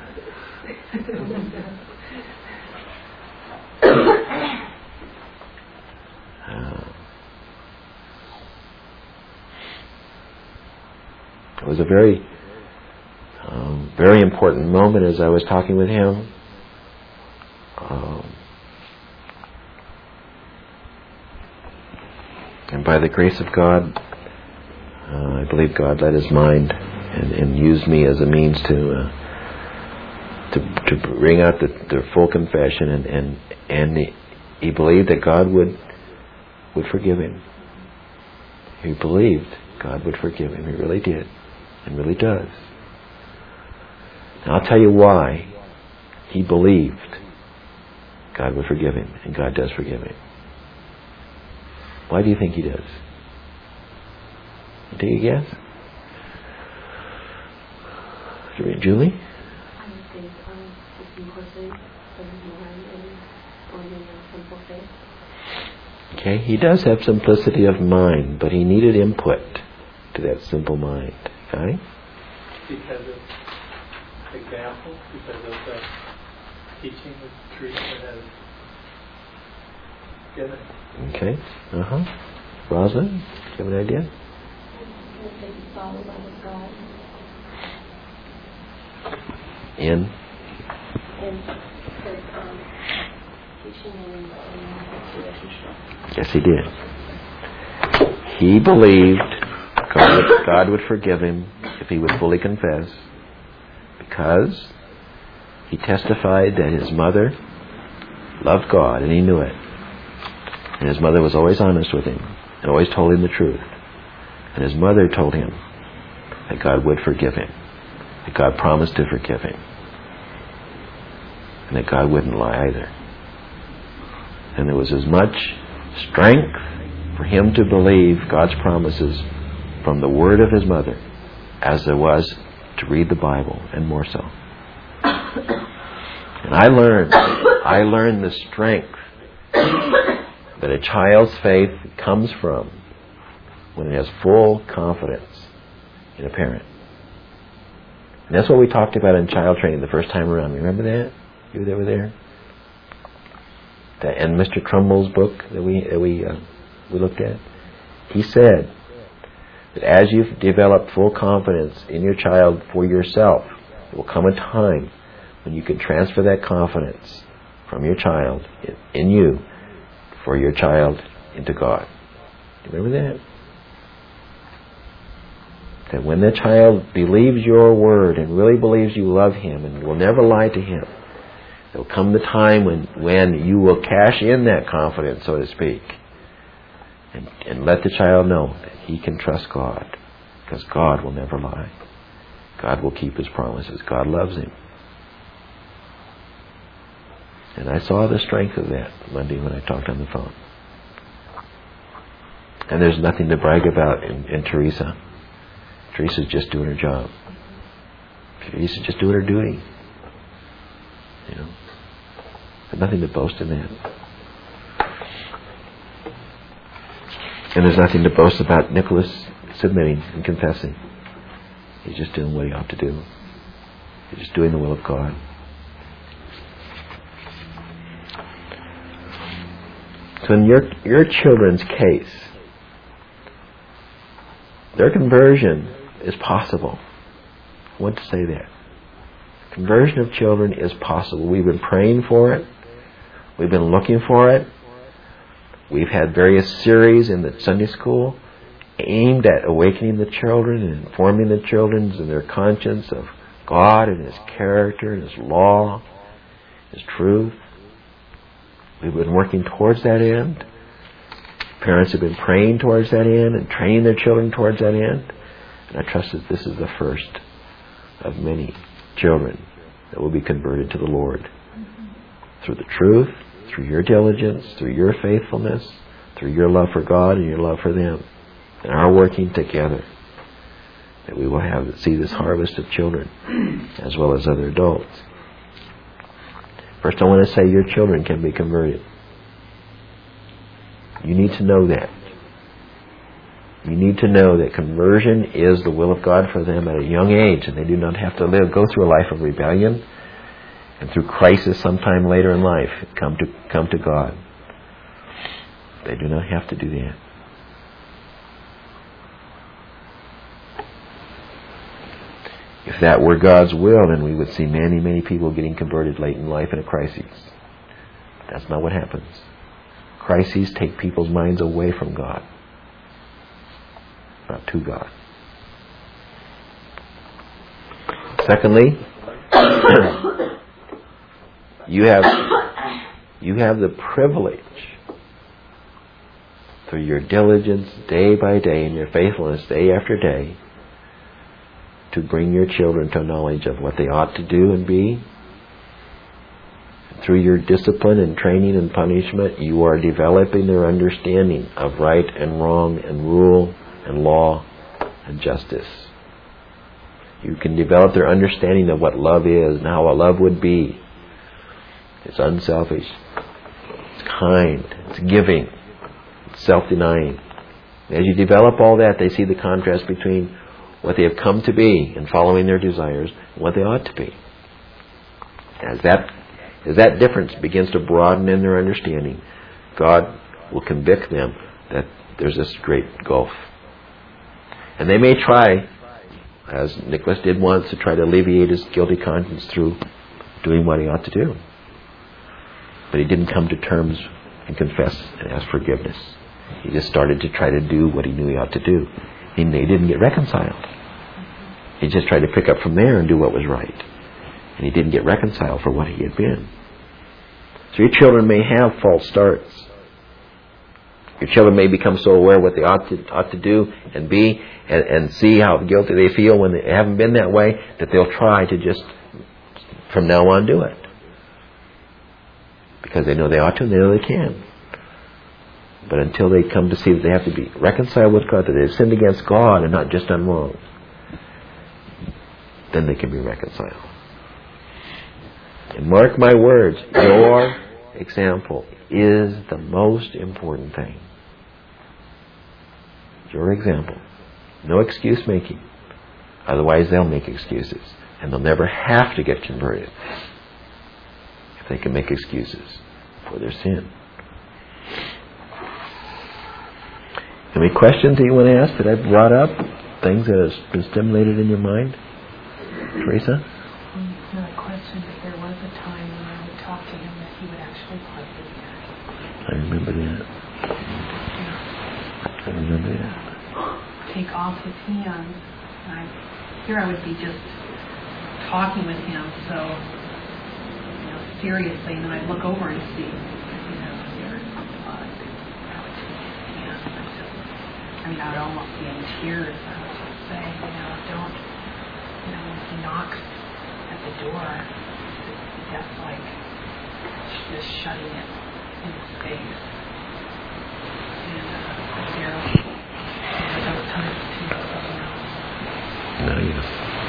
uh, it was a very, um, very important moment as I was talking with him. Um, And by the grace of God, uh, I believe God led his mind and, and used me as a means to uh, to to bring out the, the full confession, and and and he, he believed that God would would forgive him. He believed God would forgive him. He really did, and really does. And I'll tell you why he believed God would forgive him, and God does forgive him. Why do you think he does? Take a guess? Julie? I would think um, the simplicity of his mind and only a simple faith. Okay, he does have simplicity of mind, but he needed input. to that simple mind. Okay? Because of example, because of the teaching that Teresa has given. Okay. Uh huh. Rosalind, do you have an idea? In? In his um, teaching and relationship. Yes, he did. He believed God would, God would forgive him if he would fully confess, because he testified that his mother loved God, and he knew it. And his mother was always honest with him and always told him the truth. And his mother told him that God would forgive him, that God promised to forgive him, and that God wouldn't lie either. And there was as much strength for him to believe God's promises from the word of his mother as there was to read the Bible, and more so. And I learned, I learned the strength that a child's faith comes from when it has full confidence in a parent. And that's what we talked about in child training the first time around. Remember that? You that were there? That, and Mister Trumbull's book that we that we uh, we looked at, he said that as you've developed full confidence in your child for yourself, there will come a time when you can transfer that confidence from your child in, in you for your child into God. Do you remember that? That when the child believes your word and really believes you love him and will never lie to him, there will come the time when, when you will cash in that confidence, so to speak, and, and let the child know that he can trust God, because God will never lie. God will keep his promises. God loves him. And I saw the strength of that Monday when I talked on the phone. And there's nothing to brag about in, in Teresa. Teresa's just doing her job. Teresa's just doing her duty. You know, but nothing to boast in that. And there's nothing to boast about Nicholas submitting and confessing. He's just doing what he ought to do. He's just doing the will of God. So in your your children's case, their conversion is possible. I want to say that. Conversion of children is possible. We've been praying for it. We've been looking for it. We've had various series in the Sunday school aimed at awakening the children and informing the children in their conscience of God and His character and His law, His truth. We've been working towards that end. Parents have been praying towards that end and training their children towards that end. And I trust that this is the first of many children that will be converted to the Lord. Through the truth, through your diligence, through your faithfulness, through your love for God and your love for them, and our working together, that we will have see this harvest of children as well as other adults. First, I want to say your children can be converted. You need to know that. You need to know that conversion is the will of God for them at a young age, and they do not have to live, go through a life of rebellion, and through crisis sometime later in life, come to come to God. They do not have to do that. If that were God's will, then we would see many, many people getting converted late in life in a crisis. That's not what happens. Crises take people's minds away from God, not to God. Secondly, you have you have the privilege, through your diligence day by day and your faithfulness day after day, to bring your children to knowledge of what they ought to do and be. Through your discipline and training and punishment, you are developing their understanding of right and wrong and rule and law and justice. You can develop their understanding of what love is and how a love would be. It's unselfish. It's kind. It's giving. It's self-denying. As you develop all that, they see the contrast between what they have come to be and following their desires and what they ought to be. As that, as that difference begins to broaden in their understanding, God will convict them that there's this great gulf. And they may try, as Nicholas did once, to try to alleviate his guilty conscience through doing what he ought to do. But he didn't come to terms and confess and ask forgiveness. He just started to try to do what he knew he ought to do. And he didn't get reconciled. He just tried to pick up from there and do what was right. And he didn't get reconciled for what he had been. So your children may have false starts. Your children may become so aware of what they ought to, ought to do and be and, and see how guilty they feel when they haven't been that way, that they'll try to just from now on do it. Because they know they ought to and they know they can. But until they come to see that they have to be reconciled with God, that they've sinned against God and not just done wrong, then they can be reconciled. And mark my words, your example is the most important thing. Your example. No excuse making. Otherwise they'll make excuses. And they'll never have to get converted if they can make excuses for their sin. Any questions that you want to ask that I've brought up? Things that have been stimulated in your mind? Teresa? It's not a question, but there was a time when I would talk to him that he would actually hug his neck. I remember that. I remember that. Take off his hands. And I, here I would be just talking with him so, you know, seriously, and then I'd look over and see, you know, there's blood. I would take his hands. I just, I mean, I would almost be in tears. I would just say, you know, don't, you know, when he knocks at the door, it's just like just shutting it in his face. And uh, there, there those times too, you know. No, yes.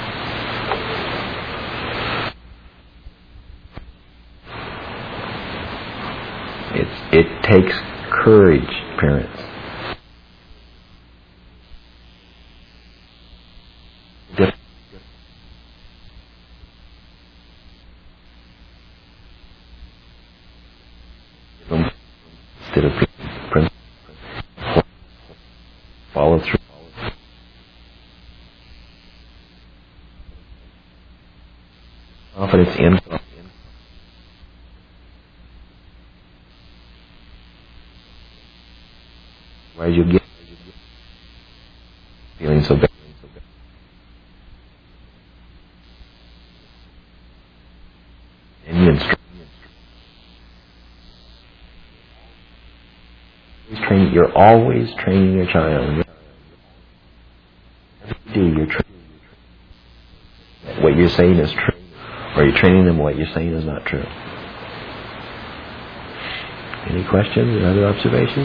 It's, it takes courage, parents. Instead of follow through. Confidence in why you get feeling so bad. And you instruct. You're always training your child. Whatever you do, you're training. What you're saying is true. Or you're training them what you're saying is not true. Any questions or other observations?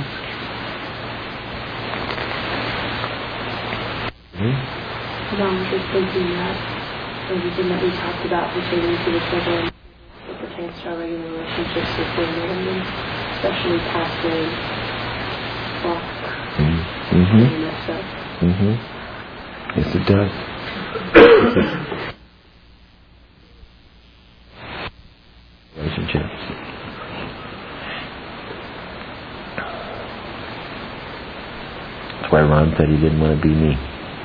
Hmm? No, I'm just thinking that everything that we talked about pertaining to the children, it pertains to our regular relationships with one another, especially pastoring, walk, mm-hmm. and that stuff. Mm-hmm. Yes, it does. Relationships. That's why Ron said he didn't want to be me.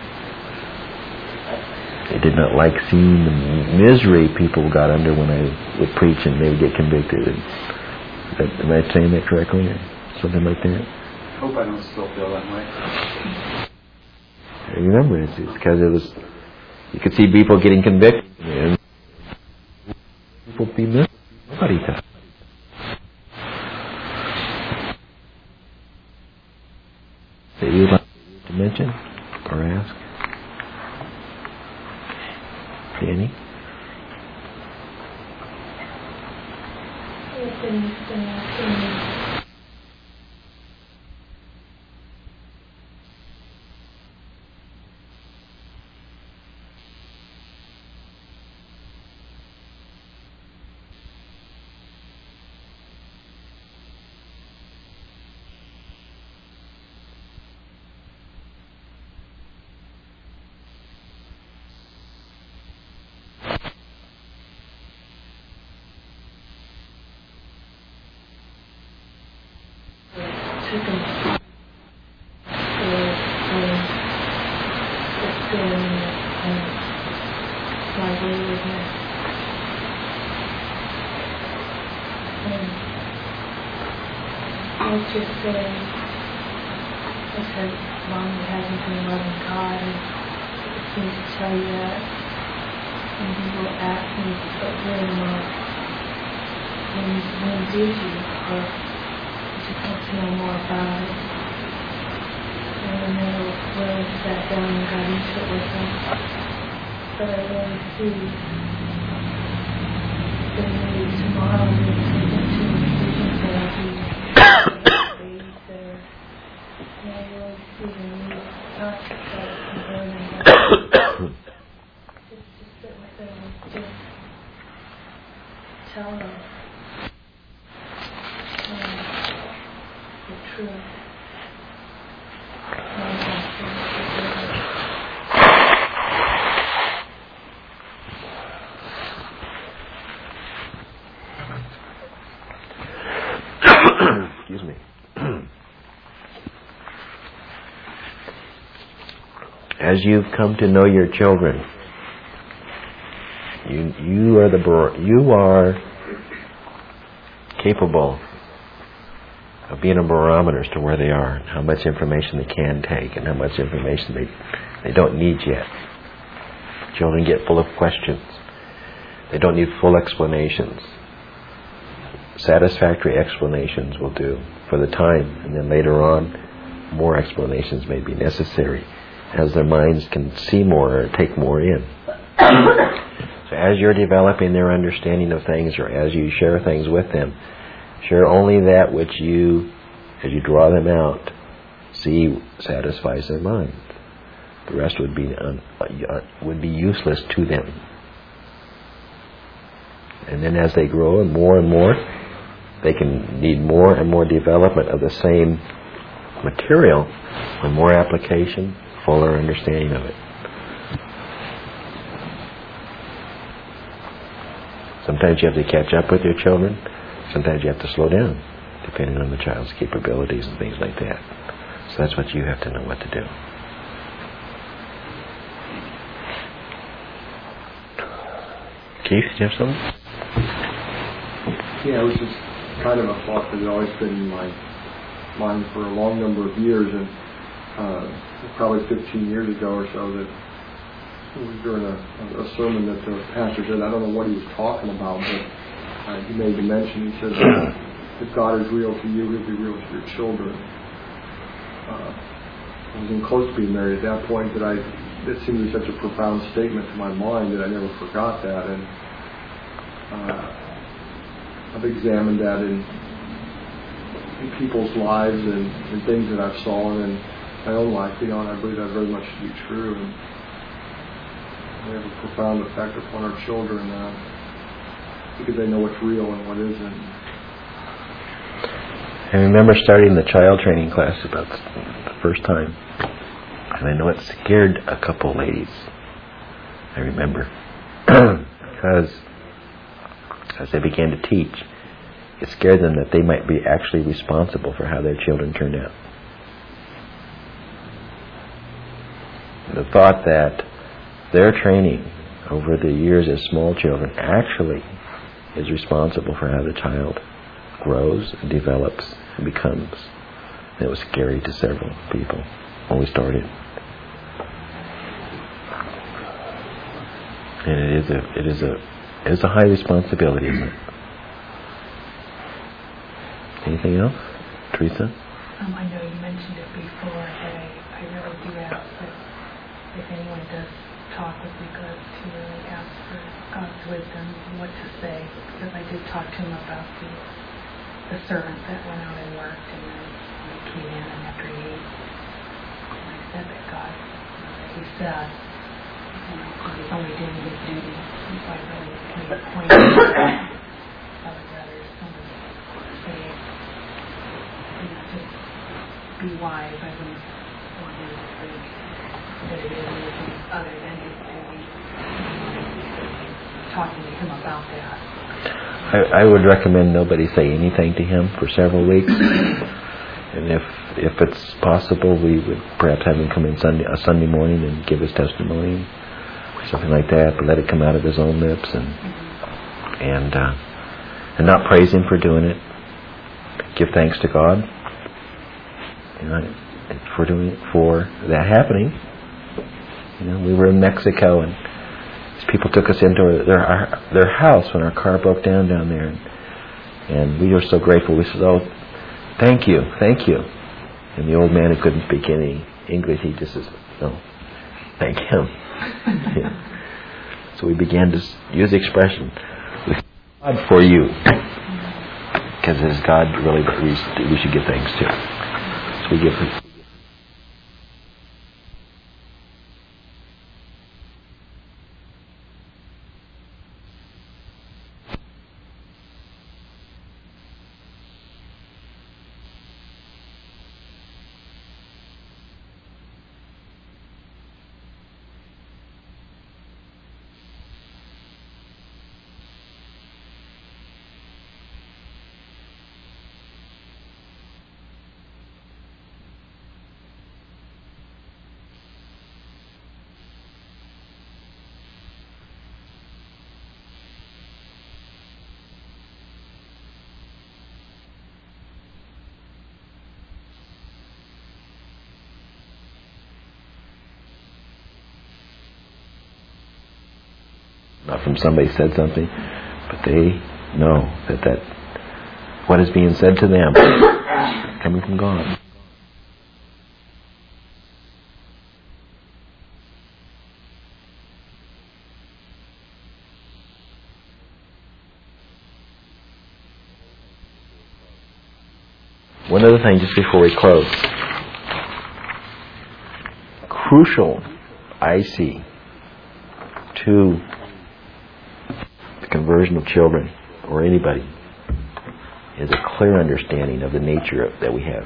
He did not like seeing the misery people got under when I would preach and they would get convicted. That, am I saying that correctly? Or something like that? I hope I don't still feel that way. I remember it's because it was, you could see people getting convicted and people be miserable. Nobody does. That you would like to mention or ask? Danny? It's been, it's been, it's been circumstance is um, experience and my waywardness. And let's just say, it says, Mom, you haven't been loving God, and it seems to tell you that. And people ask me, but really not. When, when did you? Or just want to know more about it. And then they really sat down and got into it with them. But I really see that maybe tomorrow we can take two decisions that I'll be babysitter. And I really see the need not to try to convert them, but just to sit with them and just tell them um, the truth. Excuse me. As you've come to know your children, you you are the bar- you are capable of being a barometer as to where they are, and how much information they can take, and how much information they they don't need yet. Children get full of questions. They don't need full explanations. Satisfactory explanations will do for the time, and then later on, more explanations may be necessary as their minds can see more or take more in. So as you're developing their understanding of things, or as you share things with them, share only that which you, as you draw them out, see satisfies their mind. The rest would be un, uh, would be useless to them. And then as they grow and more and more, they can need more and more development of the same material, and more application, fuller understanding of it. Sometimes you have to catch up with your children. Sometimes you have to slow down, depending on the child's capabilities and things like that. So that's what you have to know what to do. Keith, do you have something? Yeah, it was just kind of a thought that had always been in my mind for a long number of years, and uh, probably fifteen years ago or so, that it was during a, a sermon that the pastor said, I don't know what he was talking about, but uh, he made the mention, he said, uh, if God is real to you, he'll be real to your children. Uh, I was in close to being married at that point, but I, it seemed to be such a profound statement to my mind that I never forgot that, and uh, I've examined that in, in people's lives and, and things that I've saw in my own life, you know, and I believe that very much to be true. And they have a profound effect upon our children uh, because they know what's real and what isn't. I remember starting the child training class about the first time, and I know it scared a couple ladies. I remember because as they began to teach, it scared them that they might be actually responsible for how their children turned out. The thought that their training over the years as small children actually is responsible for how the child grows and develops and becomes. And it was scary to several people when we started. And it is a it is a it is a high responsibility, isn't it? Anything else? Teresa? Um, I know you mentioned it before, but I, I really do ask that if anyone does talk with me, good to really ask for God's wisdom and what to say, because I did talk to him about the the servant that went out and worked, and then he came in, and after he ate, and I said that God, you know, that he said, you know, he was only doing his duty, and so I really made a point of that. I would rather someone say, you know, just be wise. I wouldn't want him to think that it is anything other than his duty. Talking to him about that. I, I would recommend nobody say anything to him for several weeks, And if if it's possible, we would perhaps have him come in Sunday, a Sunday morning and give his testimony, something like that. But let it come out of his own lips, and and uh, and not praise him for doing it. Give thanks to God, you know, for doing it, for that happening. You know, we were in Mexico, and these people took us into their our, their house when our car broke down down there, and, and we were so grateful. We said, "Oh, thank you, thank you." And the old man, who couldn't speak any English, he just says, "No, thank him." Yeah. So we began to use the expression, "God for you," because it is God really that we, we should give thanks to. So we give thanks. Not from somebody said something, but they know that, that what is being said to them is coming from God. One other thing just before we close. Crucial, I see, to conversion of children or anybody is a clear understanding of the nature of, that we have.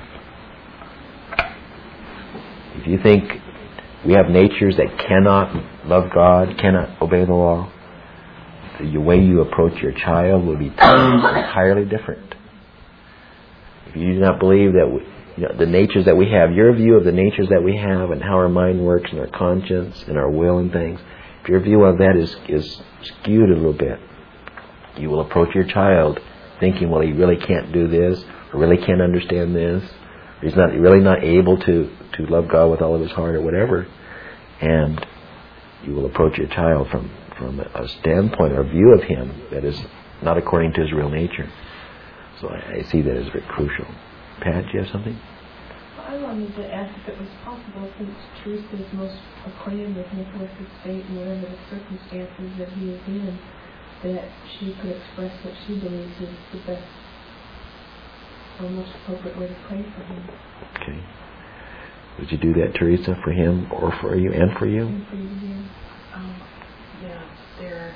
If you think we have natures that cannot love God, cannot obey the law, the way you approach your child will be entirely different. If you do not believe that we, you know, the natures that we have, your view of the natures that we have and how our mind works and our conscience and our will and things, if your view of that is, is skewed a little bit, you will approach your child thinking, well, he really can't do this, or really can't understand this, or he's not really not able to, to love God with all of his heart or whatever. And you will approach your child from, from a standpoint or view of him that is not according to his real nature. So I, I see that as very crucial. Pat, do you have something? I wanted to ask if it was possible, since Teresa is most acquainted with Nicholas's fate and whatever the circumstances that he is in, that she could express what she believes is the best or most appropriate way to pray for him. Okay. Would you do that, Teresa, for him or for you and for you? And for you, yeah. Um, yeah, there.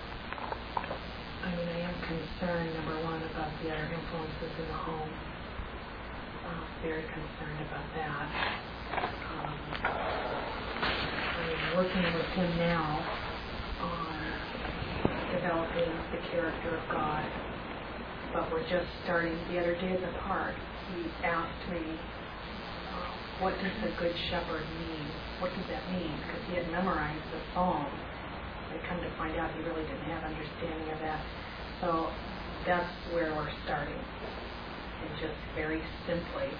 I mean, I am concerned, number one, about the other influences in the home. Uh, very concerned about that. Um, I'm working with him now on developing the character of God, but we're just starting. The other day at the park, he asked me, uh, what does the Good Shepherd mean? What does that mean? Because he had memorized the Psalm. I come to find out he really didn't have understanding of that. So that's where we're starting. And just very simply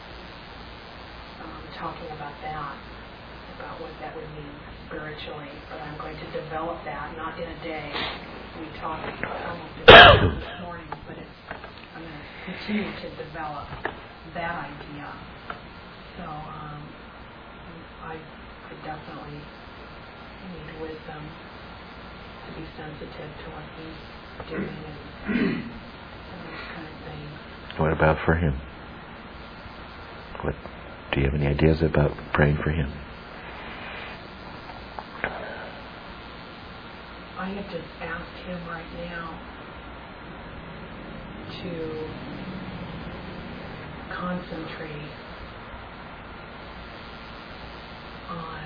um, talking about that, about what that would mean spiritually. But I'm going to develop that, not in a day. We talked almost this morning, but it's, I'm going to continue to develop that idea. So um, I, I definitely need wisdom to be sensitive to what he's doing and, and those kind of things. What about for him? What do you have any ideas about praying for him? I have just asked him right now to concentrate on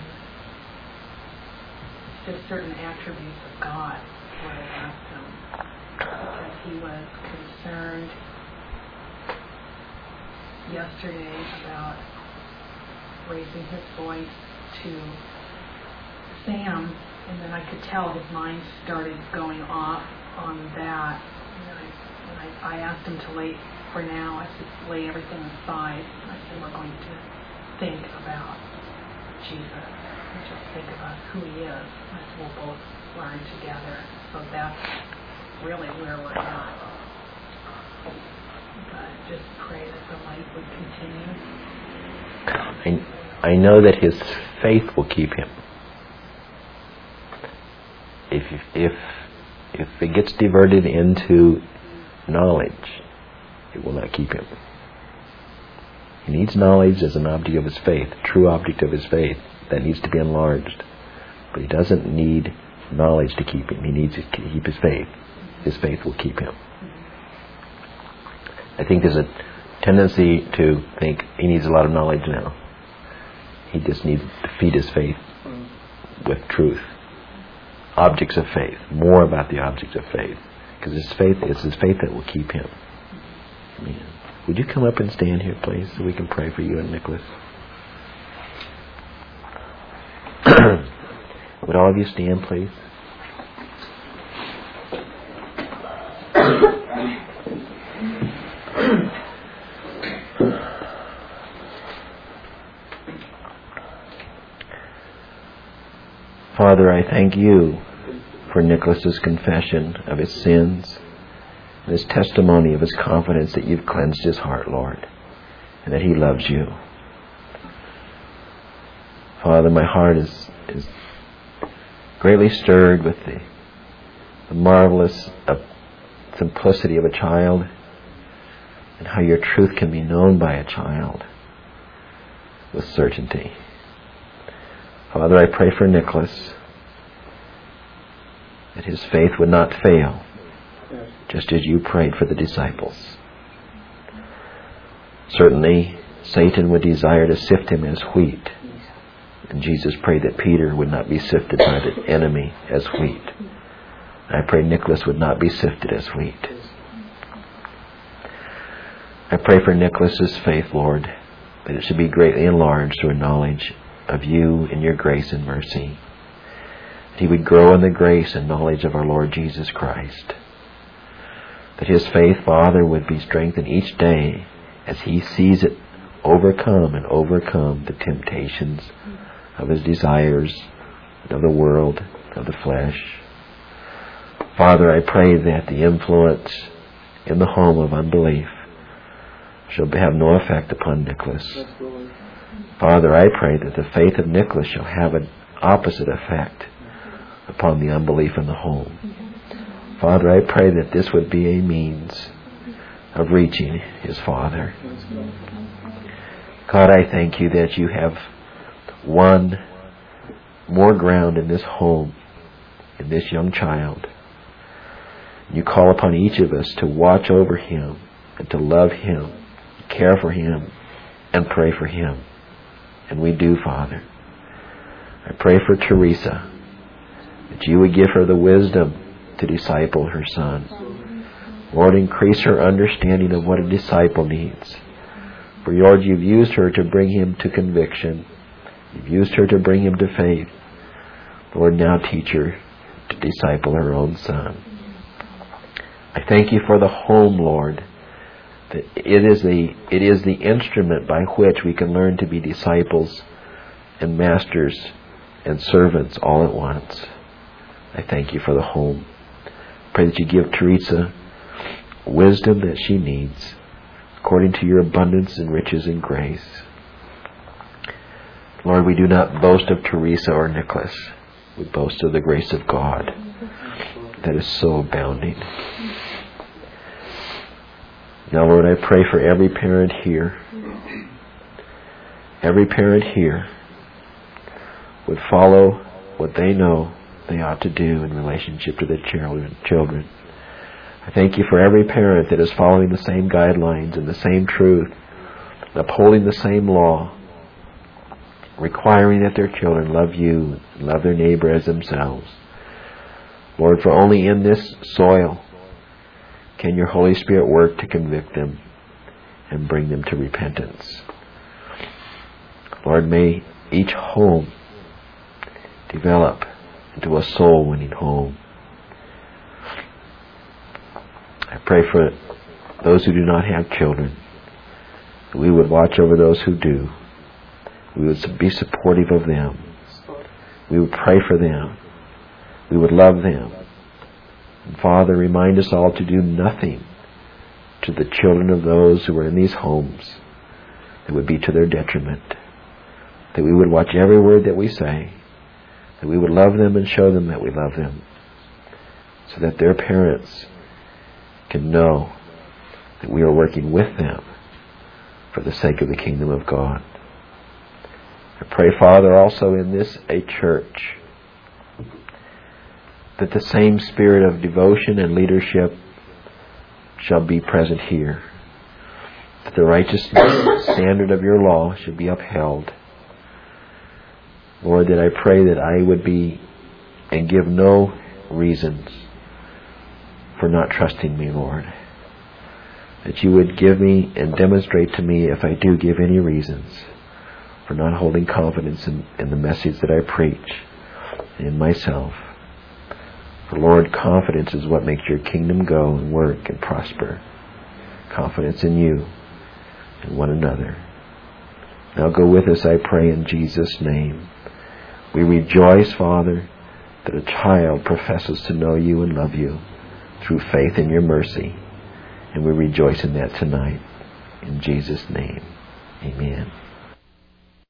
just certain attributes of God, what I asked him, because he was concerned yesterday about raising his voice to Sam, and then I could tell his mind started going off on that. And then I, and I, I asked him to lay, for now, I said, lay everything aside. And I said, we're going to think about Jesus and just think about who he is. I said, we'll both learn together. So that's really where we're at. But just pray that the light would continue. I, I know that his faith will keep him. If if if it gets diverted into knowledge, it will not keep him. He needs knowledge as an object of his faith, a true object of his faith that needs to be enlarged. But he doesn't need knowledge to keep him. He needs to keep his faith. His faith will keep him. I think there's a tendency to think he needs a lot of knowledge now. He just needs to feed his faith with truth. Objects of faith. More about the objects of faith. Because his faith, it's his faith that will keep him. Yeah. Would you come up and stand here, please, so we can pray for you and Nicholas? Would all of you stand, please? Father, I thank you for Nicholas's confession of his sins and his testimony of his confidence that you've cleansed his heart, Lord, and that he loves you. Father, my heart is, is greatly stirred with the, the marvelous uh, simplicity of a child and how your truth can be known by a child with certainty. Father, I pray for Nicholas that his faith would not fail, just as you prayed for the disciples. Certainly, Satan would desire to sift him as wheat, and Jesus prayed that Peter would not be sifted by the enemy as wheat. I pray Nicholas would not be sifted as wheat. I pray for Nicholas's faith, Lord, that it should be greatly enlarged through a knowledge of you and your grace and mercy. That he would grow in the grace and knowledge of our Lord Jesus Christ. That his faith, Father, would be strengthened each day as he sees it overcome and overcome the temptations of his desires, of the world, of the flesh. Father, I pray that the influence in the home of unbelief shall have no effect upon Nicholas. Father, I pray that the faith of Nicholas shall have an opposite effect upon the unbelief in the home. Father, I pray that this would be a means of reaching his father. God, I thank you that you have won more ground in this home, in this young child. You call upon each of us to watch over him and to love him, care for him, and pray for him. And we do, Father. I pray for Teresa, that you would give her the wisdom to disciple her son. Lord, increase her understanding of what a disciple needs. For Lord, you've used her to bring him to conviction. You've used her to bring him to faith. Lord, now teach her to disciple her own son. I thank you for the home, Lord. That it is the it is the instrument by which we can learn to be disciples and masters and servants all at once. I thank you for the home. Pray that you give Teresa wisdom that she needs, according to your abundance and riches and grace. Lord, we do not boast of Teresa or Nicholas. We boast of the grace of God that is so abounding. Now, Lord, I pray for every parent here. Every parent here would follow what they know they ought to do in relationship to their children. children. I thank you for every parent that is following the same guidelines and the same truth, upholding the same law, requiring that their children love you and love their neighbor as themselves. Lord, for only in this soil can your Holy Spirit work to convict them and bring them to repentance. Lord, may each home develop into a soul-winning home. I pray for those who do not have children, that we would watch over those who do. We would be supportive of them. We would pray for them. We would love them. And Father, remind us all to do nothing to the children of those who are in these homes that would be to their detriment. That we would watch every word that we say. That we would love them and show them that we love them. So that their parents can know that we are working with them for the sake of the kingdom of God. I pray, Father, also in this a church, that the same spirit of devotion and leadership shall be present here. That the righteous standard of your law should be upheld. Lord, that I pray that I would be and give no reasons for not trusting me, Lord. That you would give me and demonstrate to me, if I do give any reasons, for not holding confidence in, in the message that I preach, in myself. For Lord, confidence is what makes your kingdom go and work and prosper. Confidence in you and one another. Now go with us, I pray, in Jesus' name. We rejoice, Father, that a child professes to know you and love you through faith in your mercy. And we rejoice in that tonight. In Jesus' name, amen.